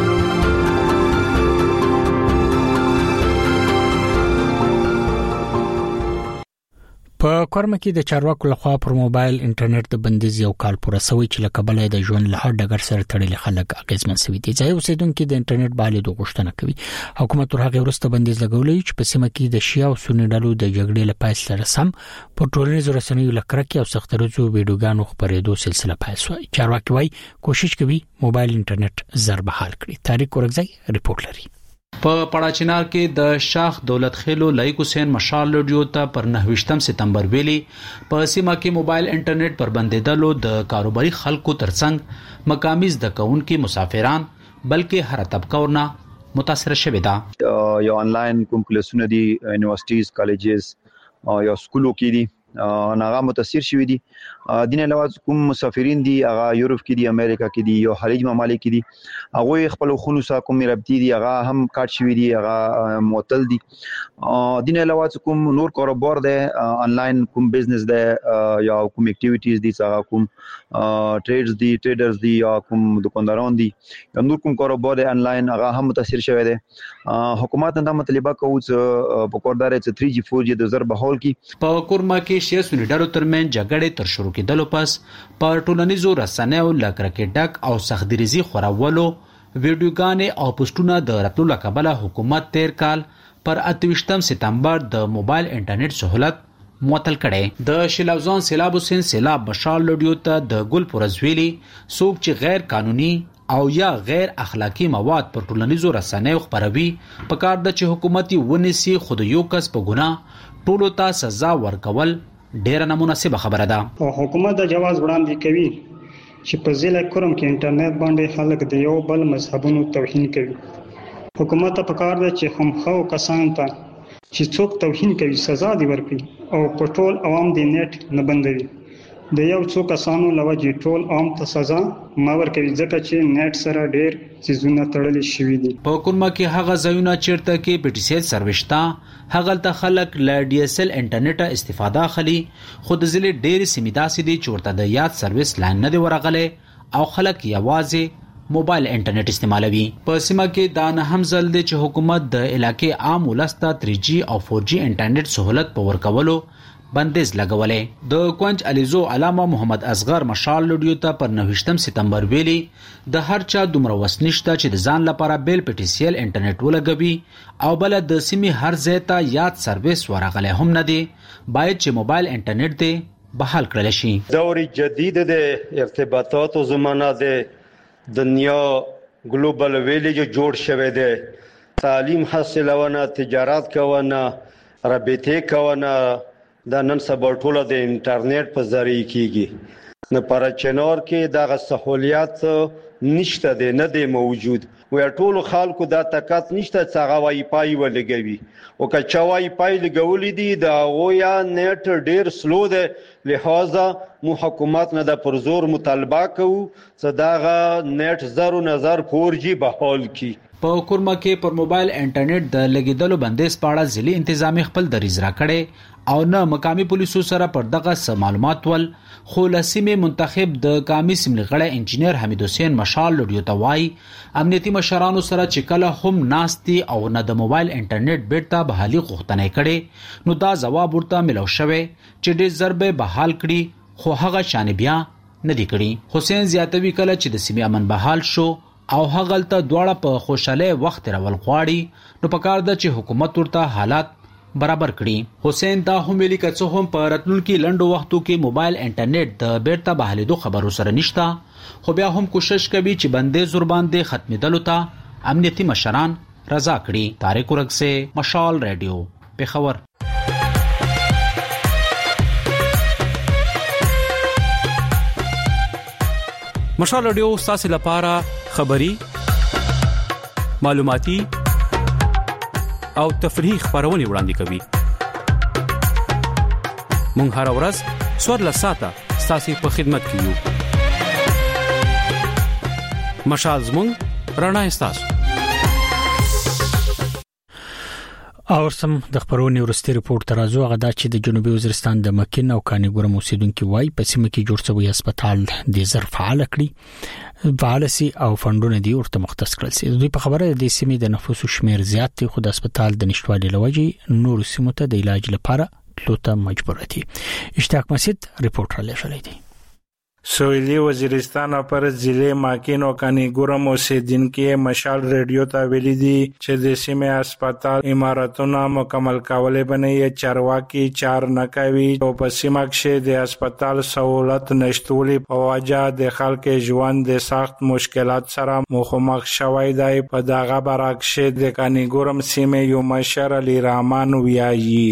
په کورمه کې د چارواکو لخوا پر موبایل انټرنیټ د بندیز یو کال پوره شوی چې لکه بلې د ژوند له هر ډګر سره تړلي خلک اغیزمن شوي دي. ځای اوسیدونکو د انټرنیټ بالي د غوښتنه کوي. حکومت تر هغه وروسته بندیز لګولې چې په سیمه کې د شیا او سنی ډلو د جګړې لپاره سره سم په ټولنیزو رسنیو لکرکې او سخترزو ویډیوګانو خبرېدو سلسله پیل شوه. چارواکي وايي کوشش کوي موبایل انټرنیټ زر بحال کړي. تاریخ ورغځي ریپورت لري. په پړاچینار کې د شاخ دولت خېلو لایق حسین مشال رادیو ته پر 9 سپتمبر ویلي په سیمه کې موبایل انټرنیټ پر بندیدلو د کاروباري خلکو ترڅنګ مقامي زدکونکو مسافران بلکې هر طبقه ورنه متاثر شوه دا. یو انلاین کوم کلاسونه دي یونیورسيټیز کالجز یا سکولو کې دي ناغه متاثر شوی دي. دین علاوه کوم مسافرین دي هغه یورپ کې دي امریکا کې دي یو خلیج ممالک کې دي هغه خپل خونو سره کوم رابطې دي هغه هم کاټ شوی دي هغه معطل دي. دین علاوه کوم نور کاروبار ده انلاین کوم بزنس ده یا کوم اکټیویټیز دي هغه کوم ټریډرز دي یا کوم دکانداران دي یا نور کوم کاروبار ده انلاین هغه هم متاثر شوی دي. حکومت دا مطالبه کوي چې په کوردار چې 3G 4G د ضرب حال کې په کورما کې شیا سونیډرو ترمن جګړې تر شروع کېدلو پس په ټولنیزو رسنیو لکرکې ډک او سختدریزي خورولو ویډیوګانې او پوسټونه د راتلو لکبله حکومت تیر کال پر 28 سپتمبر د موبایل انټرنیټ سہولت معطل کړي. د شلوزان سیلاب حسین سیلاب مشال رادیو ته د ګل پرزویلی څوک چې غیر قانوني او یا غیر اخلاقی مواد پر ټولنیزو رسنیو خبروي په کار د چې حکومتي ونیسي خود یو کس په ګناه ټولو ته سزا ورکول ډیره نامناسبه خبره ده. حکومت د جواز وړاندې کوي چې په ضلع کورم کې انټرنیټ باندې خلک د یو بل مذهبونو توهین کوي. حکومت ته پکار ده چې هم خو کسان ته چې څوک توهین کوي سزا دی ورکړي او په ټول عوام د نیټ نه بندوي. د یو څو کسانو لوجې ټول عام ته سزا ما ورکوي ځکه چې نیټ سره ډېر چیزونه تړلي شوي دي. په کورما کې هغه ځایونه چیرته کې پټیسل سروشتا هغه ته خلک ل DSL انټرنیټ استفاده خلی خود ځلې ډېر سیمیدا سي دي چورته د یاد سرویس لاین نه دی ورغله او خلک یوازې موبایل انټرنیټ استعمالوي. په سیمه کې دا نه هم ځل دي چې حکومت د علاقې عام ولسته 3G او 4G انټرنیټ سہولت په ورکولو بندیز لګولې. د کونج الیزو علامه محمد اصغر مشال رادیو ته پر 9 سپتمبر ویلي د هر چا دومره وسنشته چې د ځان لپاره بیل پټیسیل انټرنیټ ولګوي او بل د سیمې هر ځای ته یاد سرویس ورغله هم نه دی باید چې موبایل انټرنیټ دی بحال کړل شي. دور جدید د ارتباطات او زمانہ د دنیا ګلوبل ویلیج جوړ شوه دی. تعلیم حاصلونه تجارت کوونه رابطه کوونه دا نن سبا ټول د انټرنیټ په ذریعہ کیږي. نه پر چنور کې دا سہولیات نشته دی نه دی موجود. وې ټول خلکو دا طاقت نشته چې هغه وای پای ولګوي او که چا وای پای لګولې دي دا او یا نیټ ډیر سلو دی. لہذا مو حکومت نه د پرزور مطالبه کوو چې دا نیټ زرو نظر 4G بحال کی. په کورما کې پر موبایل انټرنیټ د لګیدلو بندیز په اړه ځلې انتظامی خپل دریځ راکړي او نه مقامی پولیسو سره پر دغه معلومات ول خو لسیمه منتخب د قومي سیمې غړی انجنیر حمید حسین مشال لډیو توای امنیتي مشرانو سره چې کله هم ناستي او نه د موبایل انټرنیټ بیرته بحالي غوښتنه کړي نو دا جواب ورته ملو شوی چې ډېر ضربه بحال کړي خو هغه شان بیا ندی کړي حسین زیاتوي کله چې د سیمې امن بحال شو او هغه ته دواړه په خوشاله وخت راول غواړي نو پکار ده چې حکومت ورته حالات برابر کړي حسین دا هم ویلي کڅو هم په راتلونکي لنډو وختو کې موبایل انټرنیټ د بیرته بحالېدو خبرو سره نشته خو بیا هم کوشش کوي چې بندیز ور باندې ختمېدلو ته امنیتي مشران رضا کړي. طارق ورکسه مشال رادیو پیښور. مشال رادیو تاسو لپاره خبری معلوماتي او تفریحي خبرونه وړاندې کوي. مونږ هر ورځ 14 ساعته تاسو په خدمت کې یو. مشال زموږ رڼا استاسو. او سم د خبرونې ورستي رپورت ترازو غدا چې د جنوبي وزیرستان د مکین او کانګورم اوسیدونکو وای په سیمه کې جوړ شوی هسپتال د زر فعال کړي فعالسي او فندونه دی ورته مختص کړل سي. دوی په خبره د سیمې د نفوسو شمیر زیات دی خو د هسپتال د نشټوالي لوجي نور سیمو ته د علاج لپاره تلوته مجبور دي. اشتیاق مسجد رپورت را لېږلی دی. سویلی وزیرستان پر ضلع ماکین او کانګورم اوسیدونکو مشال ریډیو ته ویلي دي چې د سیمې هسپتال عمارتونه مکمل کولې بنې چارواکي چار نه کوي او په سیمه کې د هسپتال سہولت نشټولې په وجه د خلکو ژوند د سخت مشکلات سره مخامخ شوی دی. په دغه برعکس د کانګورم سیمې یو مشر علی رحمان ویایي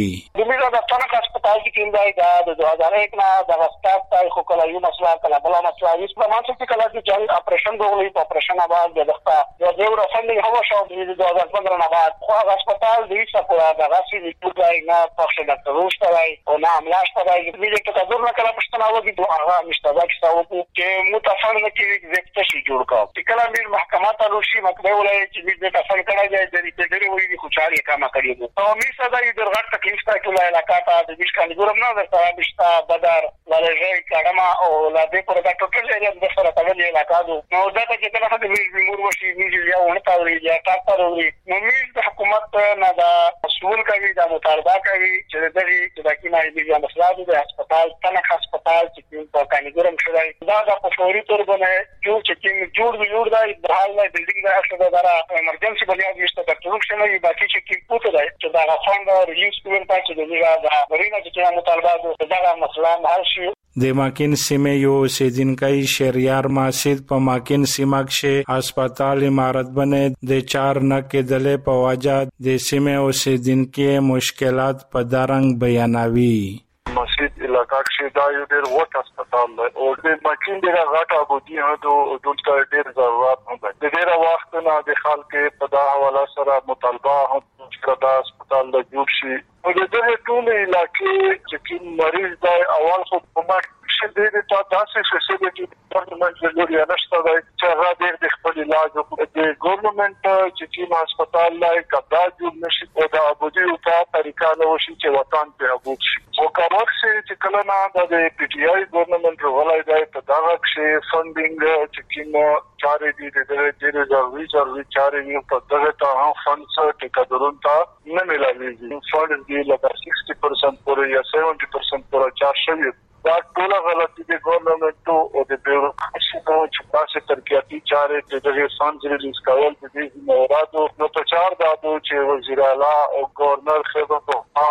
هسپتال کې ټیم دی دا د 2001 نه د هسپتال خو کله یو مسله کله بل مسله هیڅ په مانڅ کې کله چې جنگ اپریشن غوړي په اپریشن بعد د دغه د یو رسنۍ هوا شو د 2015 نه بعد خو هسپتال د هیڅ په دغه سي د ټولای نه پښه ډاکټر وشتای او نه عملاش ترای د دې ته تدور نه کله پښتنه وږي دوه هغه مشتبه کې ساو چې متفاهم نه کې وکټ شي جوړ کا چې کله میر محکمه ته روشي مکتب ولای چې دې تفصیل کړای دی د دې ډېر وی خو چاري کما کړی او می سزا یې درغټ تکلیف تا ټول علاقه ته د کانګورم نه درته بشتا بدر ولژي کډما او لا دې پر دا ټوټل ایریا د سره تړلې علاقه نو دا چې کله د مور وشي نیږي یا ونه تاوري یا تاسو وري نو د حکومت نه دا مسؤل کوي دا مطالبه کوي چې دغه د کیمای د مسله د هسپتال تنه هسپتال چې په کانګورم شوی دا د فوري تور باندې چې جوړ دی د حال نه بلډینګ دا څه دا ایمرجنسي بنیاد نشته د ټول شنو یي باقي چې پوتو دی چې دا فند ریلیز کوي چې د ورینه چې مطالبه دغه مسله حل شي. د ماکین سیمې یو اوسیدونکو شهریار ماسید په ماکین سیمه کې هسپتال عمارت باندې د 4 نه کېدلې په وجه د سیمې اوسیدونکو مشکلات په دارنګ بیانوي. مسجد علاقہ کې دا یو ډېر وټ هسپتال دی او د ماکین ډېر غټه ابودي هدو دلته ډېر ضرورت هم دی. د ډېر وخت نه د خلکو په دا حواله سره مطالبه هم چې دا هسپتال د جوړ شي او د دې ټول علاقې چې مریض دی اول خو په چې د تاسو فیسیلیټي ډپارټمنټ له لوري نشته دی چې هغه د خپل علاج د ګورنمنت چې هسپتال لای کدا جوړ نشي او د ابودي په طریقه له وشي چې وطن په ابود شي او کاروک چې کله نه د پی ټی آی ګورنمنت ولای دی په دغه کې فندینګ چې چارې دي د دې ضروري چارې یو په دغه ته هم فندز ټیکادرون ته نه ملایږي فند دی لکه 60% پورې یا 70% پورې چارج شوی دا ټول غلطي دي ګورنمنت او د بیوروکراسي چې تاسو ترکیاتي چارې د دې فندز ریلیز کول د دې مرادو نو په چار دادو چې وزیر اعلی او گورنر خدمت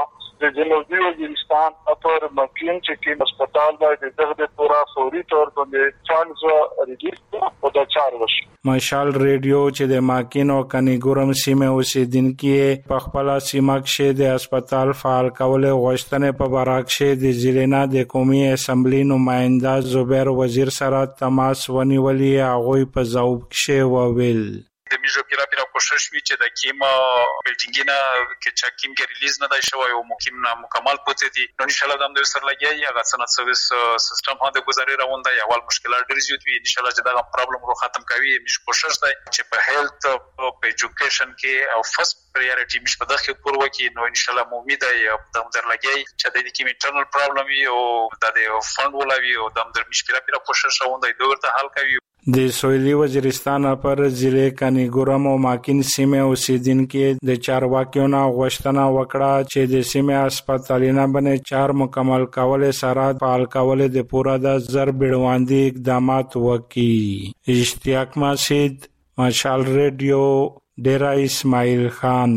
د جنوبي وزیرستان پر مکین چې هسپتال باندې دغه پورا فوري تور باندې فندز ریلیز او د چار وش. مشال ریډیو چې د ماکین او کانګورم سیمه اوسیدونکو په خپل سیمه کې د هسپتال فعال کول غوښتنه په برعکس د ضلع د قومي اسمبلی نماینده زبیر وزیر سره تماس ونیولې هغه په ځواب کې وویل د میجو پیرا کوشش وی چې د کیم بلډینګ نه کې چې کیم کې ریلیز نه دی شوی او مکیم نه مکمل پوتې دي نو ان شاء الله د هم سره لګي هغه سنت سرویس سیستم هدا گزاري روان دی اول مشکلات ډیر زیات وي ان شاء الله چې دا پرابلم رو ختم کوي میش کوشش دی چې په هیلث او په ایجوکیشن کې او فرست پریورټی مش په دغه پور وکي نو ان شاء الله امید دی د هم لګي چې د دې کې انټرنل پرابلم وي او د فند ولوي او د هم میش پیرا کوشش روان دی دوی ته حل کوي د سویلی وزیرستان پر ضلع کانیګورم او ماکین سیمه اوسیدونکو د چارواکیونو غوښتنه وکړه چې د سیمه هسپتالونه باندې 4 مکمل کول سره فعال کول د پورا د زر بیړواندي اقدامات وکړي اشتیاق مسجد مشال ریډیو ډیرا اسماعیل خان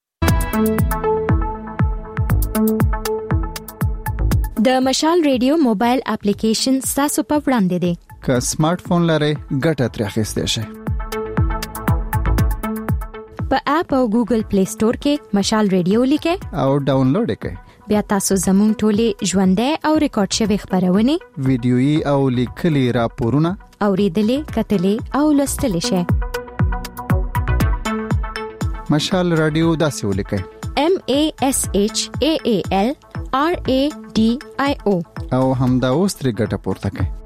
د مشال ریډیو موبایل اپلیکیشن تاسو په وړاندې دی که سمارټ فون لرئ ګټه ترې اخیستئ شئ په اپ او ګوګل پلی سٹور کې مشال ریډیو لیکئ او ډاونلوډ کړئ بیا تاسو زموږ ټولې ژوندۍ او ریکارډ شوی خبرونه ویډیويي او لیکلي راپورونه اوریدلې کتلې او لوستلې شئ مشال رادیو داسې ولیکئ MASHAAL RADIO او همدا اوس ترې ګټه پورته کړئ